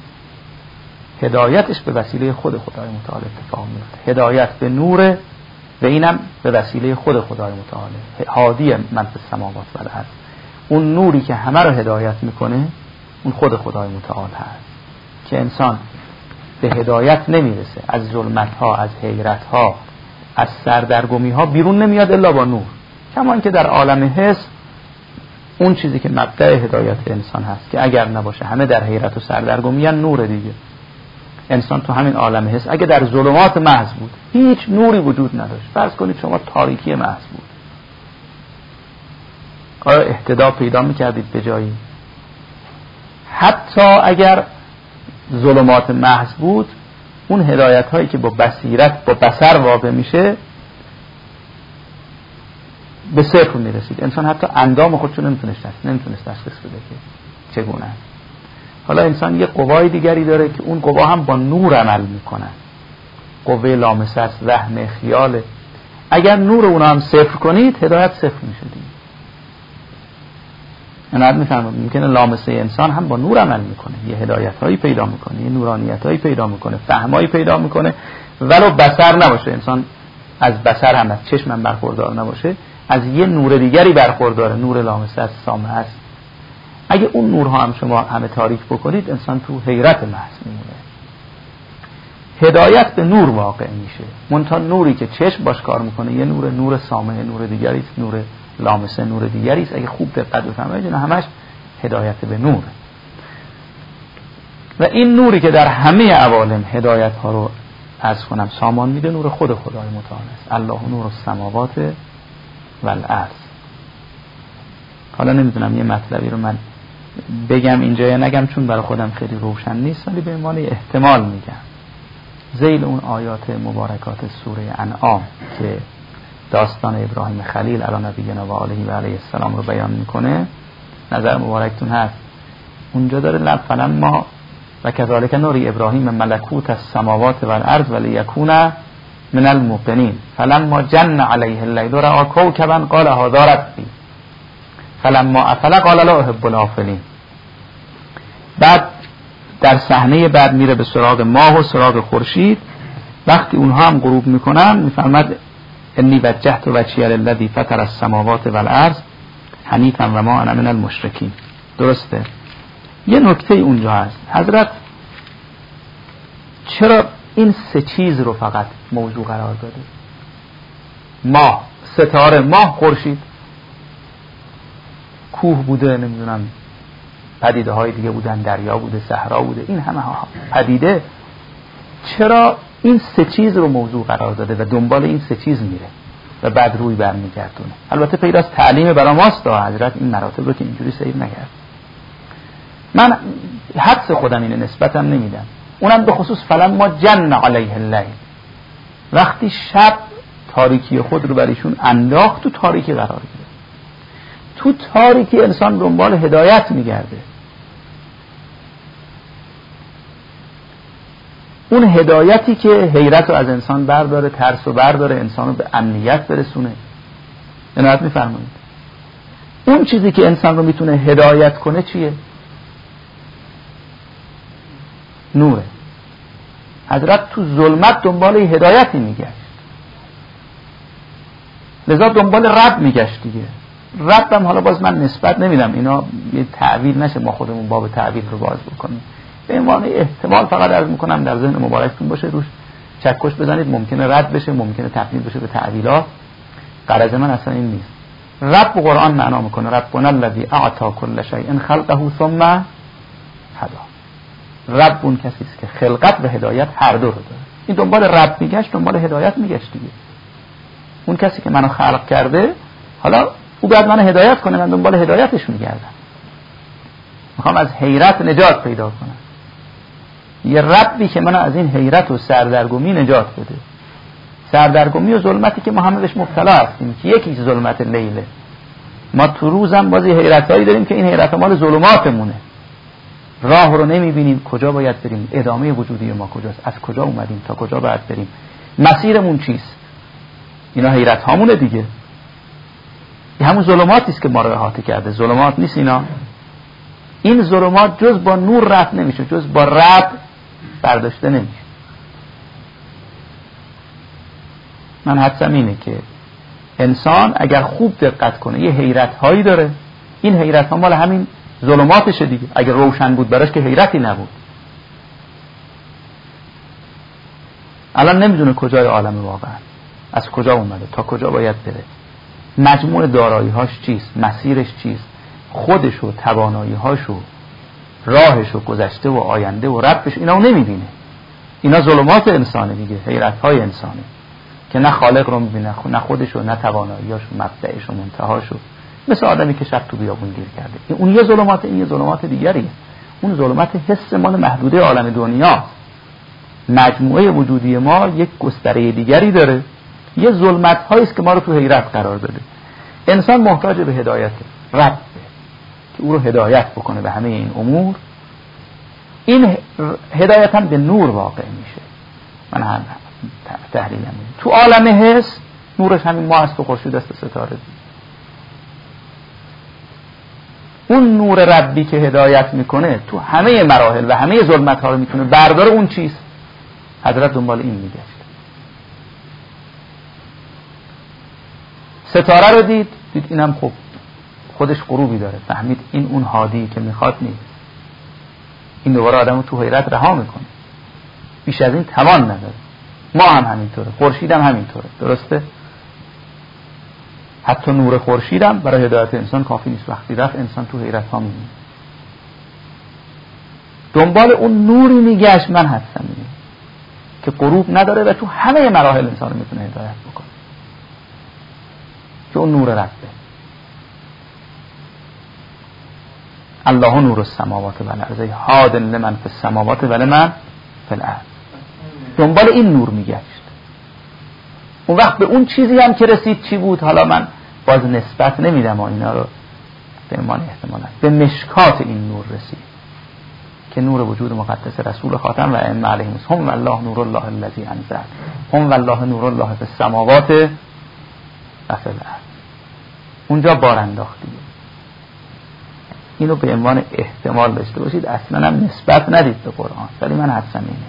هدایتش به وسیله خود خدای متعال اتفاق میفته. هدایت به نور و اینم به وسیله خود خدای متعال. هادی من فی السماوات والارض، اون نوری که همه رو هدایت میکنه اون خود خدای متعال هست که انسان به هدایت نمیرسه، از ظلمت ها، از حیرت ها، از سردرگمی ها بیرون نمیاد الا با نور. کما اینکه در عالم حس اون چیزی که مبدأ هدایت انسان هست که اگر نباشه همه در حیرت و سردرگمی ان نور دیگه. انسان تو همین عالم حس اگه در ظلمات محض بود هیچ نوری وجود نداشت، فرض کنید شما تاریکی محض بود، آیا اهتدا پیدا میکردید به جایی؟ حتی اگر ظلمات محض بود اون هدایت هایی که با بصیرت با بصر واقع میشه به صفر میرسید. انسان حتی اندام خودشو نمیتونست تشخیص بده که چگونه. حالا انسان یه قوای دیگری داره که اون قوا هم با نور عمل میکنن، قوه لامسه است، وهم، خیاله. اگر نور اونا هم صفر کنید هدایت صفر میشه دیگه. عنایت می‌فرمایید ممکنه لامسه انسان هم با نور عمل میکنه، یه هدایت‌هایی پیدا میکنه، یه نورانیت‌هایی پیدا میکنه، فهمایی پیدا میکنه، ولو بصر نباشه، انسان از بصر هم از چشم هم برخوردار نباشه، از یه نور دیگری برخورداره، نور لامسه است، سامع است. اگه اون نورها هم شما همه تاریک بکنید، انسان تو حیرت محض میمونه. هدایت به نور واقع میشه، منتها نوری که چشم باش کار میکنه یه نور سامع، نور دیگری است، نور لامسه نور دیگری است. اگه خوب دقت بفرمایید اینا همش هدایت به نور. و این نوری که در همه عوالم هدایت ها رو از کنم سامان میده، نور خود خدای متعال است. الله نور السماوات و الارض. حالا نمیدونم یه مطلبی رو من بگم اینجا یا نگم، چون برای خودم خیلی روشن نیست، ولی به عنوان احتمال میگم. ذیل اون آیات مبارکات سوره انعام که داستان ابراهیم خلیل علی نبینا و آله و علیه السلام رو بیان میکنه، نظر مبارکتون هست اونجا داره لب فلما و کذالک نوری ابراهیم ملکوت السماوات و الارض ولیکون من الموقنین فلما جن علیه اللیل رأى کوکبا قال هذا ربی فلما افل قال لا احب الافلین. بعد در صحنه بعد میره به سراغ ماه و سراغ خورشید. وقتی اونها هم غروب میکنن میفرماد انی وجهت وجهی للذی فطر السماوات و الارض حنیفا و ما انا من المشرکین. درسته؟ یه نکته اونجا هست، حضرت چرا این سه چیز رو فقط موضوع قرار داده؟ ماه، ستاره، ماه، خورشید، کوه بوده، نمیدونم پدیده های دیگه بودن، دریا بوده، صحرا بوده، این همه ها پدیده. چرا این سه چیز رو موضوع قرار داده و دنبال این سه چیز میره و بعد روی برمیگردونه؟ البته پیداست تعلیم برای ماست، حضرت این مراتب رو که اینجوری سیر نکرد. من حدس خودم اینه، نسبتم نمیدم. اونم به خصوص فلما جن علیه اللیل، وقتی شب تاریکی خود رو برایشون انداخت، تو تاریکی قرار گرفت. تو تاریکی انسان دنبال هدایت میگرده. اون هدایتی که حیرت رو از انسان برداره، ترس رو برداره، انسان رو به امنیت برسونه. عنایت میفرمایید. اون چیزی که انسان رو میتونه هدایت کنه چیه؟ نوره. حضرت تو ظلمت دنبال هدایتی میگشت، لذا دنبال رب میگشت دیگه. رب هم حالا باز من نسبت نمیدم، اینا یه تعویل نشه، ما خودمون باب تعویل رو باز بکنیم. به عنوان احتمال فقط عرض میکنم، در ذهن مبارکتون باشه، روش چکش بزنید، ممکنه رد بشه، ممکنه تبدیل بشه به تعویلات. غرض من اصلا این نیست. رب قرآن معنا میکنه ربنا الذی اعطى کل شیء خلقه ثم هدی. رب اون کسی است که خلقت و هدایت هر دو رو داره. این دنبال رب میگشت، دنبال هدایت میگشت دیگه. اون کسی که منو خلق کرده، حالا او باید منو هدایت کنه، من دنبال هدایتش میگردم. میخوام از حیرت نجات پیدا کنم، یه ربی که منو از این حیرت و سردرگمی نجات بده. سردرگمی و ظلمتی که ما همه بهش مبتلا هستیم، که یکی ظلمت لیله. ما تو روزم بازی حیرتایی داریم که این حیرت مال ظلماتمونه. راه رو نمیبینیم، کجا باید بریم، ادامه وجودی ما کجاست، از کجا اومدیم تا کجا باید بریم، مسیرمون چیست. اینا حیرت هامونه دیگه. این همون ظلماتی است که ما رو احاطه کرده. ظلمات نیست اینا؟ این ظلمات جز با نور رفع نمیشه، جز با رب برداشته نمیشه. من حدسم اینه که انسان اگر خوب دقت کنه یه حیرت هایی داره، این حیرت ها مال همین ظلماتشه دیگه. اگر روشن بود براش که حیرتی نبود. الان نمیدونه کجای عالم واقعا، از کجا اومده تا کجا باید بره، مجموع دارایی هاش چیست، مسیرش چیست، خودش و توانایی هاش و راهش و گذشته و آینده و ربش، اینا رو نمیبینه. اینا ظلمات انسانه دیگه، حیرت های انسانه که نه خالق رو میبینه، نه خودش و نه تواناییاش و مبدأش و منتهاش، مثل آدمی که شب تو بیابون گیر کرده. اون یه ظلمات، این یه ظلمات دیگریه. اون ظلمات حس مال محدوده عالم دنیا. مجموعه وجودی ما یک گستره دیگری داره، یه ظلمت هایی است که ما رو تو حیرت قرار داده. انسان محتاج به هدایت رب که او رو هدایت بکنه به همه این امور. این هدایت هم به نور واقع میشه. من هم تحلیلم تو عالم حس نورش همین ما است و خورشید است و ستاره. اون نور ربی که هدایت میکنه تو همه مراحل و همه ظلمت ها رو میتونه برداره. اون چیز حضرت دنبال این میگشت. ستاره رو دید اینم خب خودش غروبی داره، فهمید این اون هادی که میخواد نیست. این دوباره آدم رو تو حیرت رها میکنه، بیش از این توان نداره. ما هم همینطوره، خورشید هم همینطوره، درسته؟ حتی نور خورشید هم برای هدایت انسان کافی نیست. وقتی رفت انسان تو حیرت ها میمونه، دنبال اون نوری میگشت. من هستم اینه که غروب نداره و تو همه مراحل انسان میتونه هدایت بکنه، که اون نور ربه. الله نور السماوات و الارض هاد لمن فی السماوات و لمن فی الارض. دنبال این نور میگشت. اون وقت به اون چیزی هم که رسید چی بود؟ حالا من باز نسبت نمیدم و اینا رو به عنوان احتمالاً به مشکات این نور رسید که نور وجود مقدس رسول خاتم و ائمه علیهم السلام. هم والله نور الله الذی انزل، هم والله نور الله فی السماوات و فی الارض. اونجا بار انداختید. اینو به عنوان احتمال داشته باشید، اصلا هم نسبت ندید به قرآن. ولی من حدسم اینه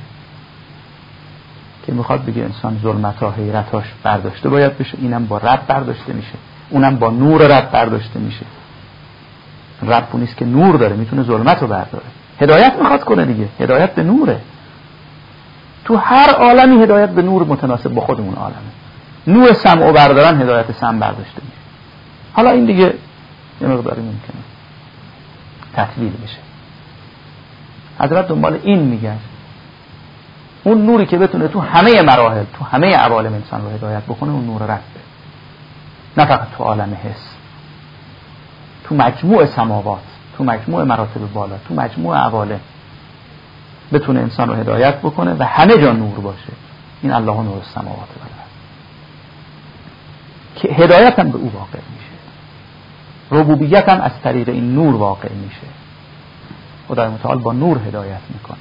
که میخواد بگه انسان ظلمت‌ها حیرتاش برداشته باید بشه. اینم با رب برداشته میشه، اونم با نور رب برداشته میشه. رب اونیست که نور داره، میتونه ظلمت رو برداره. هدایت میخواد کنه دیگه، هدایت به نوره. تو هر عالمی هدایت به نور متناسب با خودمون عالمه. نور سمع بردارن، هدایت سمع برداشته میشه. حالا این دیگه یه مقداری ممکنه تطویل بشه. حضرت دنبال این میگشت، اون نوری که بتونه تو همه مراحل، تو همه عوالم انسان رو هدایت بکنه. اون نور ربه، نه فقط تو عالم حس، تو مجموع سماوات، تو مجموع مراتب بالا، تو مجموع عوالم بتونه انسان رو هدایت بکنه و همه جا نور باشه. این الله نور السماوات و الارض که هدایت هم به او واقع میشه، ربوبیت هم از طریق این نور واقع میشه. خدای متعال با نور هدایت میکنه.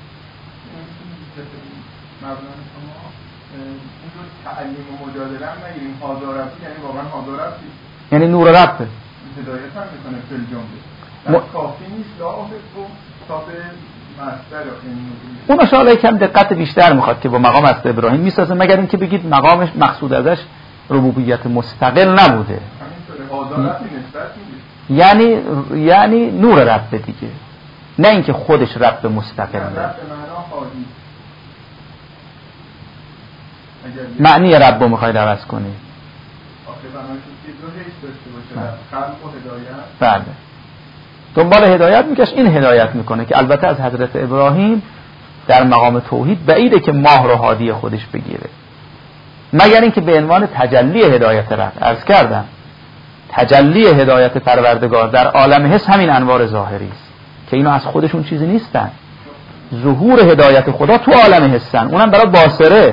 مبنای شما اون تعلیم و مجادله هم نگیریم، حاضرتی یعنی واقعا حاضرتی، یعنی نور ربه هدایت هم میکنه فی الجمله. کافی نیست لاحظ و تابع مصدر این اون شاید یکم دقت بیشتر میخواد که با مقام از ابراهیم میسازه، مگر اینکه بگید مقامش مقصود ازش ربوبیت مستقل نبوده. همینطوره، حاضرتی نسبت میده، یعنی نور رب دیگه، نه اینکه خودش رب مستقل. رب به معنا حاضی. معنی رب رو میخواید عوض کنی؟ آخه بنایش چیز رو حیث داشته باشه، خلق و هدایت. بله، دنبال هدایت میکش. این هدایت میکنه که البته از حضرت ابراهیم در مقام توحید بعیده که ماه رو هادی خودش بگیره، مگر اینکه به عنوان تجلی هدایت رب. عرض کردم تجلی هدایت پروردگار در عالم حس همین انوار ظاهری است که اینو از خودشون چیزی نیستن. ظهور هدایت خدا تو عالم حسن، اونم برای باصره.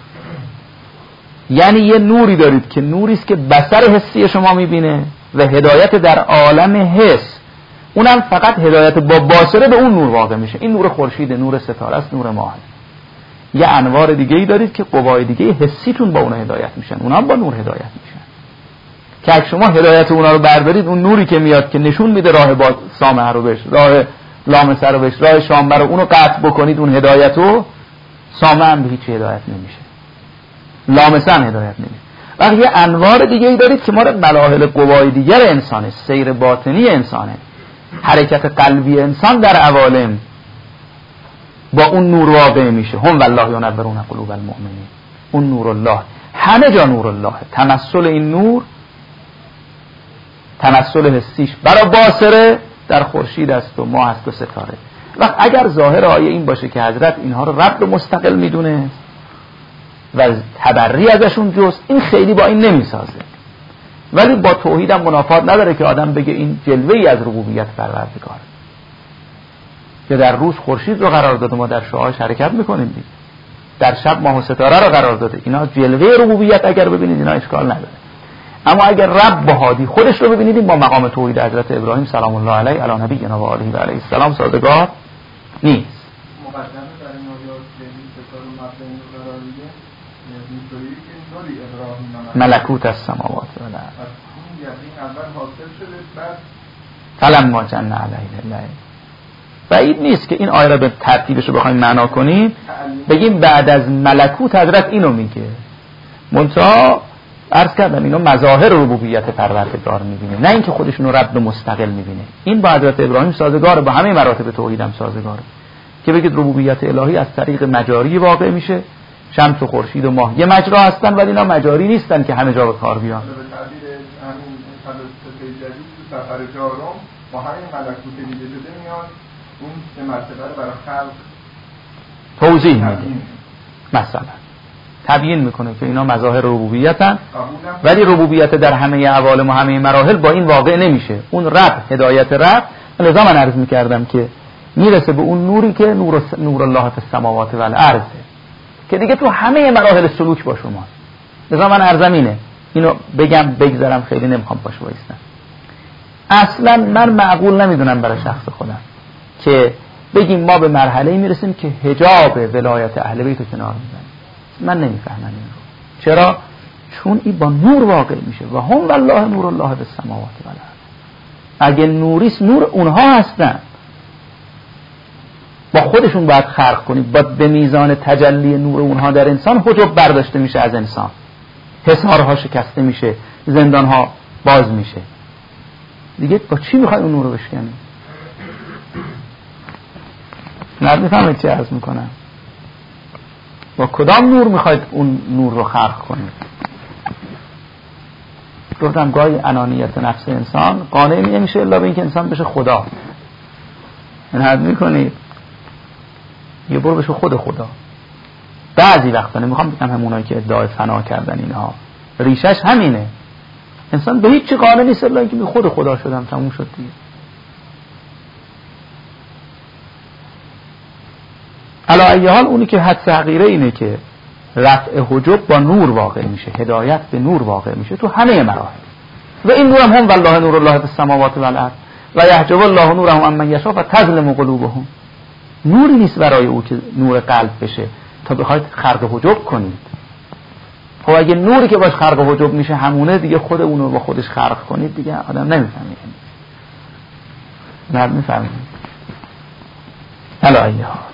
یعنی یه نوری دارید که نوری است که بصر حسی شما میبینه و هدایت در عالم حس، اونم فقط هدایت با باصره به اون نور واقع میشه. این نور خورشید، نور ستاره است، نور ماه. یه انوار دیگه ای دارید که قوای دیگه حسیتون با اون هدایت میشن، اونها با نور هدایت میشن. که اگه شما هدایت اونا رو بردارید، اون نوری که میاد که نشون میده راه با سامعه رو بهش، راه لامسه رو بهش، راه شامبر رو، اونو قطع بکنید، اون هدایت رو، سامعه هم به هیچ هدایت نمیشه، لامسه هم هدایت نمیشه. وقتی یه انوار دیگه ای دارید که ما رو مراحل قوای دیگر انسانه، سیر باطنی انسانه، حرکت قلبی انسان در عوالم با اون نور واقع میشه. هم والله ینورون قلوب المؤمنین، اون نور الله، همه جا نور الله. تمثل این نور، تمثل حسیش برای باصره در خورشید است و ماه است و ستاره. وقت اگر ظاهر آیه این باشه که حضرت اینها رو رب مستقل میدونه و تبری ازشون جست، این خیلی با این نمیسازه. ولی با توحید هم منافات نداره که آدم بگه این جلوه‌ای از ربوبیت پروردگار که در روز خورشید رو قرار داده، ما در شعاعش حرکت میکنیم دیگه، در شب ماه و ستاره رو قرار داده. اینا جلوه ربوبیت اگر ببینید اینا اشکال نداره. اما اگر رب و هادی خودش رو ببینید، با مقام توحید حضرت ابراهیم سلام الله علیه علی نبینا و آله و علیه السلام سازگار نیست. مقدمه در این آیات که این ستاره مبدأ قرار میده، اینطوری که نوری ابراهیم ملکوت السماوات و الارض، از اون یقین اول حاصل شده، بعد فلما جن علیه الليل. بعید نیست که این آیه را به ترتیبش رو بخوایم معنا کنیم بگیم بعد از ملکوت حضرت اینو میگه. منتها عرض کردم اینا مظاهر ربوبیت پروردگار میبینه، نه اینکه خودشون رو رب مستقل میبینه. این با حضرت ابراهیم سازگاره، با همه مراتب توحید هم سازگاره که بگید ربوبیت الهی از طریق مجاری واقع میشه. شمس و خورشید و ماه یه مجرا هستن ولی اینا مجاری نیستن که همه جا به کار بیان. به تعبیر همین فلسفه جدید تو سفر چهارم با همین ملکوت دیده شده میاد اون سه مرتبه رو برای خلق توضیح میده، مثلا تبیین میکنه که اینا مظاهر ربوبیتن، ولی ربوبیت در همه عوالم و همه مراحل با این واقع نمیشه. اون رب، هدایت رب، لذا من عرض میکردم که میرسه به اون نوری که نور الله فی السماوات و الارض که دیگه تو همه مراحل سلوک با شما. لذا من عرضم اینه، اینو بگم بگذارم، خیلی نمیخوام باش وایستم. اصلا من معقول نمیدونم برای شخص خودم که بگیم ما به مرحله‌ای میرسیم که حجاب ولایت اهل بیت رو کنار میزنیم. من نمیفهمم این رو. چرا؟ چون این با نور واقع میشه و هم والله نور الله فی السماوات و الارض. اگه نوریست نور اونها هستن، با خودشون باید خلق کنیم، باید به میزان تجلی نور اونها در انسان حجاب برداشته میشه از انسان، حصارها شکسته میشه، زندانها باز میشه. دیگه با چی میخوای اون نور رو بشکنی؟ نمیفهمید چی عرض میکنم؟ با کدام نور میخواید اون نور رو خلق کنید؟ گفتم گاهی انانیت نفس انسان قانع نمیشه الا به اینکه انسان بشه خدا. این حد میکنید یه برو بشه خدا. بعضی وقتا نمیخوام بگم همونایی که ادعای فنا کردن اینها ریشش همینه. انسان به هیچ چی قانع نیست الا اینکه خدا شدم، تموم شد دیگه. علا ای حال اونی که حد حقیره اینه که رفع حجب با نور واقع میشه، هدایت به نور واقع میشه تو همه مراحل. و این نورم هم والله نور الله فی السماوات و الارض و یحجب الله نورهم عمن یشاء فتظلم قلوبهم. نوری نیست برای او که نور قلب بشه تا بخواید خرق حجب کنید. خب اگه نوری که باش خرق حجب میشه همونه، دیگه خود اونو با خودش خرق کنید دیگه آدم نمیفهمه. نه میفهمه. حالا ای حال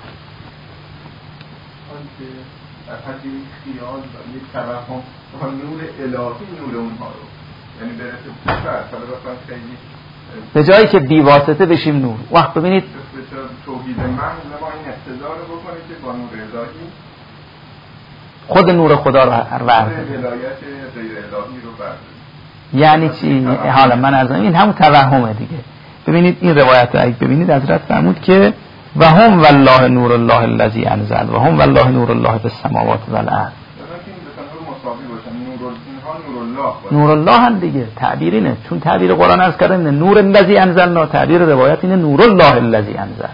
در حد یک خیال و یک توهم و نور الهی نور اونها رو یعنی برسه بسر بخواه خیلی به جایی که بیواسطه بشیم نور. وقت ببینید توحید من ما این اقتدار رو بکنید که با نور الهی خود نور خدا رو ورد ولایت غیر الهی رو برد. یعنی چی؟ حالا من عرضم این همون توهمه دیگه. ببینید این روایت رو اگه ببینید حضرت فرمود که و هم والله نور الله الذی انزل و هم والله نور الله فی السماوات و الارض. نور الله هم دیگه تعبیر اینه، چون تعبیر قرآن عرض کردن نور الذی انزلنا، تعبیر روایت اینه نور الله الذی انزل.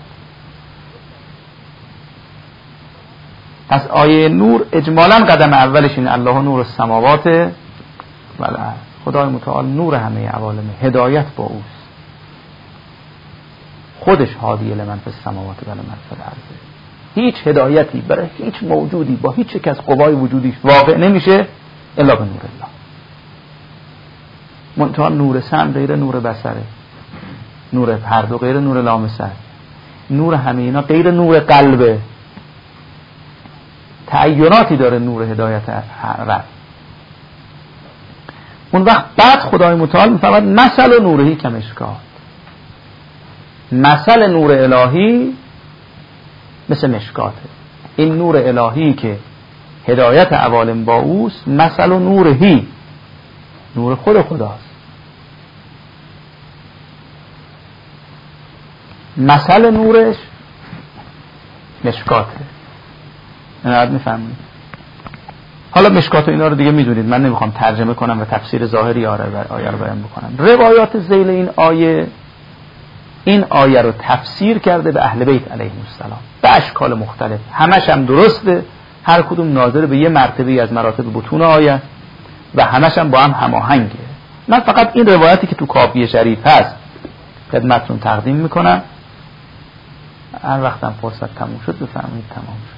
پس آیه نور اجمالا قدم اولش اینه الله نور السماوات و الارض. خدای متعال نور همه عوالم، هدایت با اوست، خودش هادی لمن فی السماوات و لمن فی الارض. هیچ هدایتی برای هیچ موجودی با هیچ یک از قوای وجودیش واقع نمیشه الا به نور الله. منتها نور سمع غیر نور بصره، نور پرده غیر نور لامسه، نور همه اینا غیر نور قلبه. تعیناتی داره نور هدایت رب. اون وقت بعد خدای متعال میفرماید مثل نورهی کمشکات. مثل نور الهی مثل مشکاته. این نور الهی که هدایت عوالم با اوست، مثل نورهی نور خداست. مثل نورش مشکاته. اینو میفهمید؟ حالا مشکات و اینا رو دیگه میدونید، من نمیخوام ترجمه کنم و تفسیر ظاهری آیه رو بیان بکنم. روایات ذیل این آیه رو تفسیر کرده به اهل بیت علیهم السلام به اشکال مختلف، همش هم درسته، هر کدوم ناظر به یه مرتبه از مراتب بطون آیه و همش هم با هم هماهنگه. من فقط این روایتی که تو کافیه شریف هست خدمتتون تقدیم میکنم. هر وقتم فرصت تموم شد بفرمایید. تمام شد.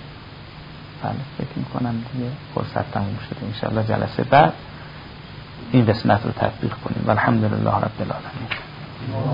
بله فکر میکنم دیگه فرصت تموم شده. انشاءالله جلسه بعد این قسمت رو تطبیق کنیم. والحمدلله رب العالمین.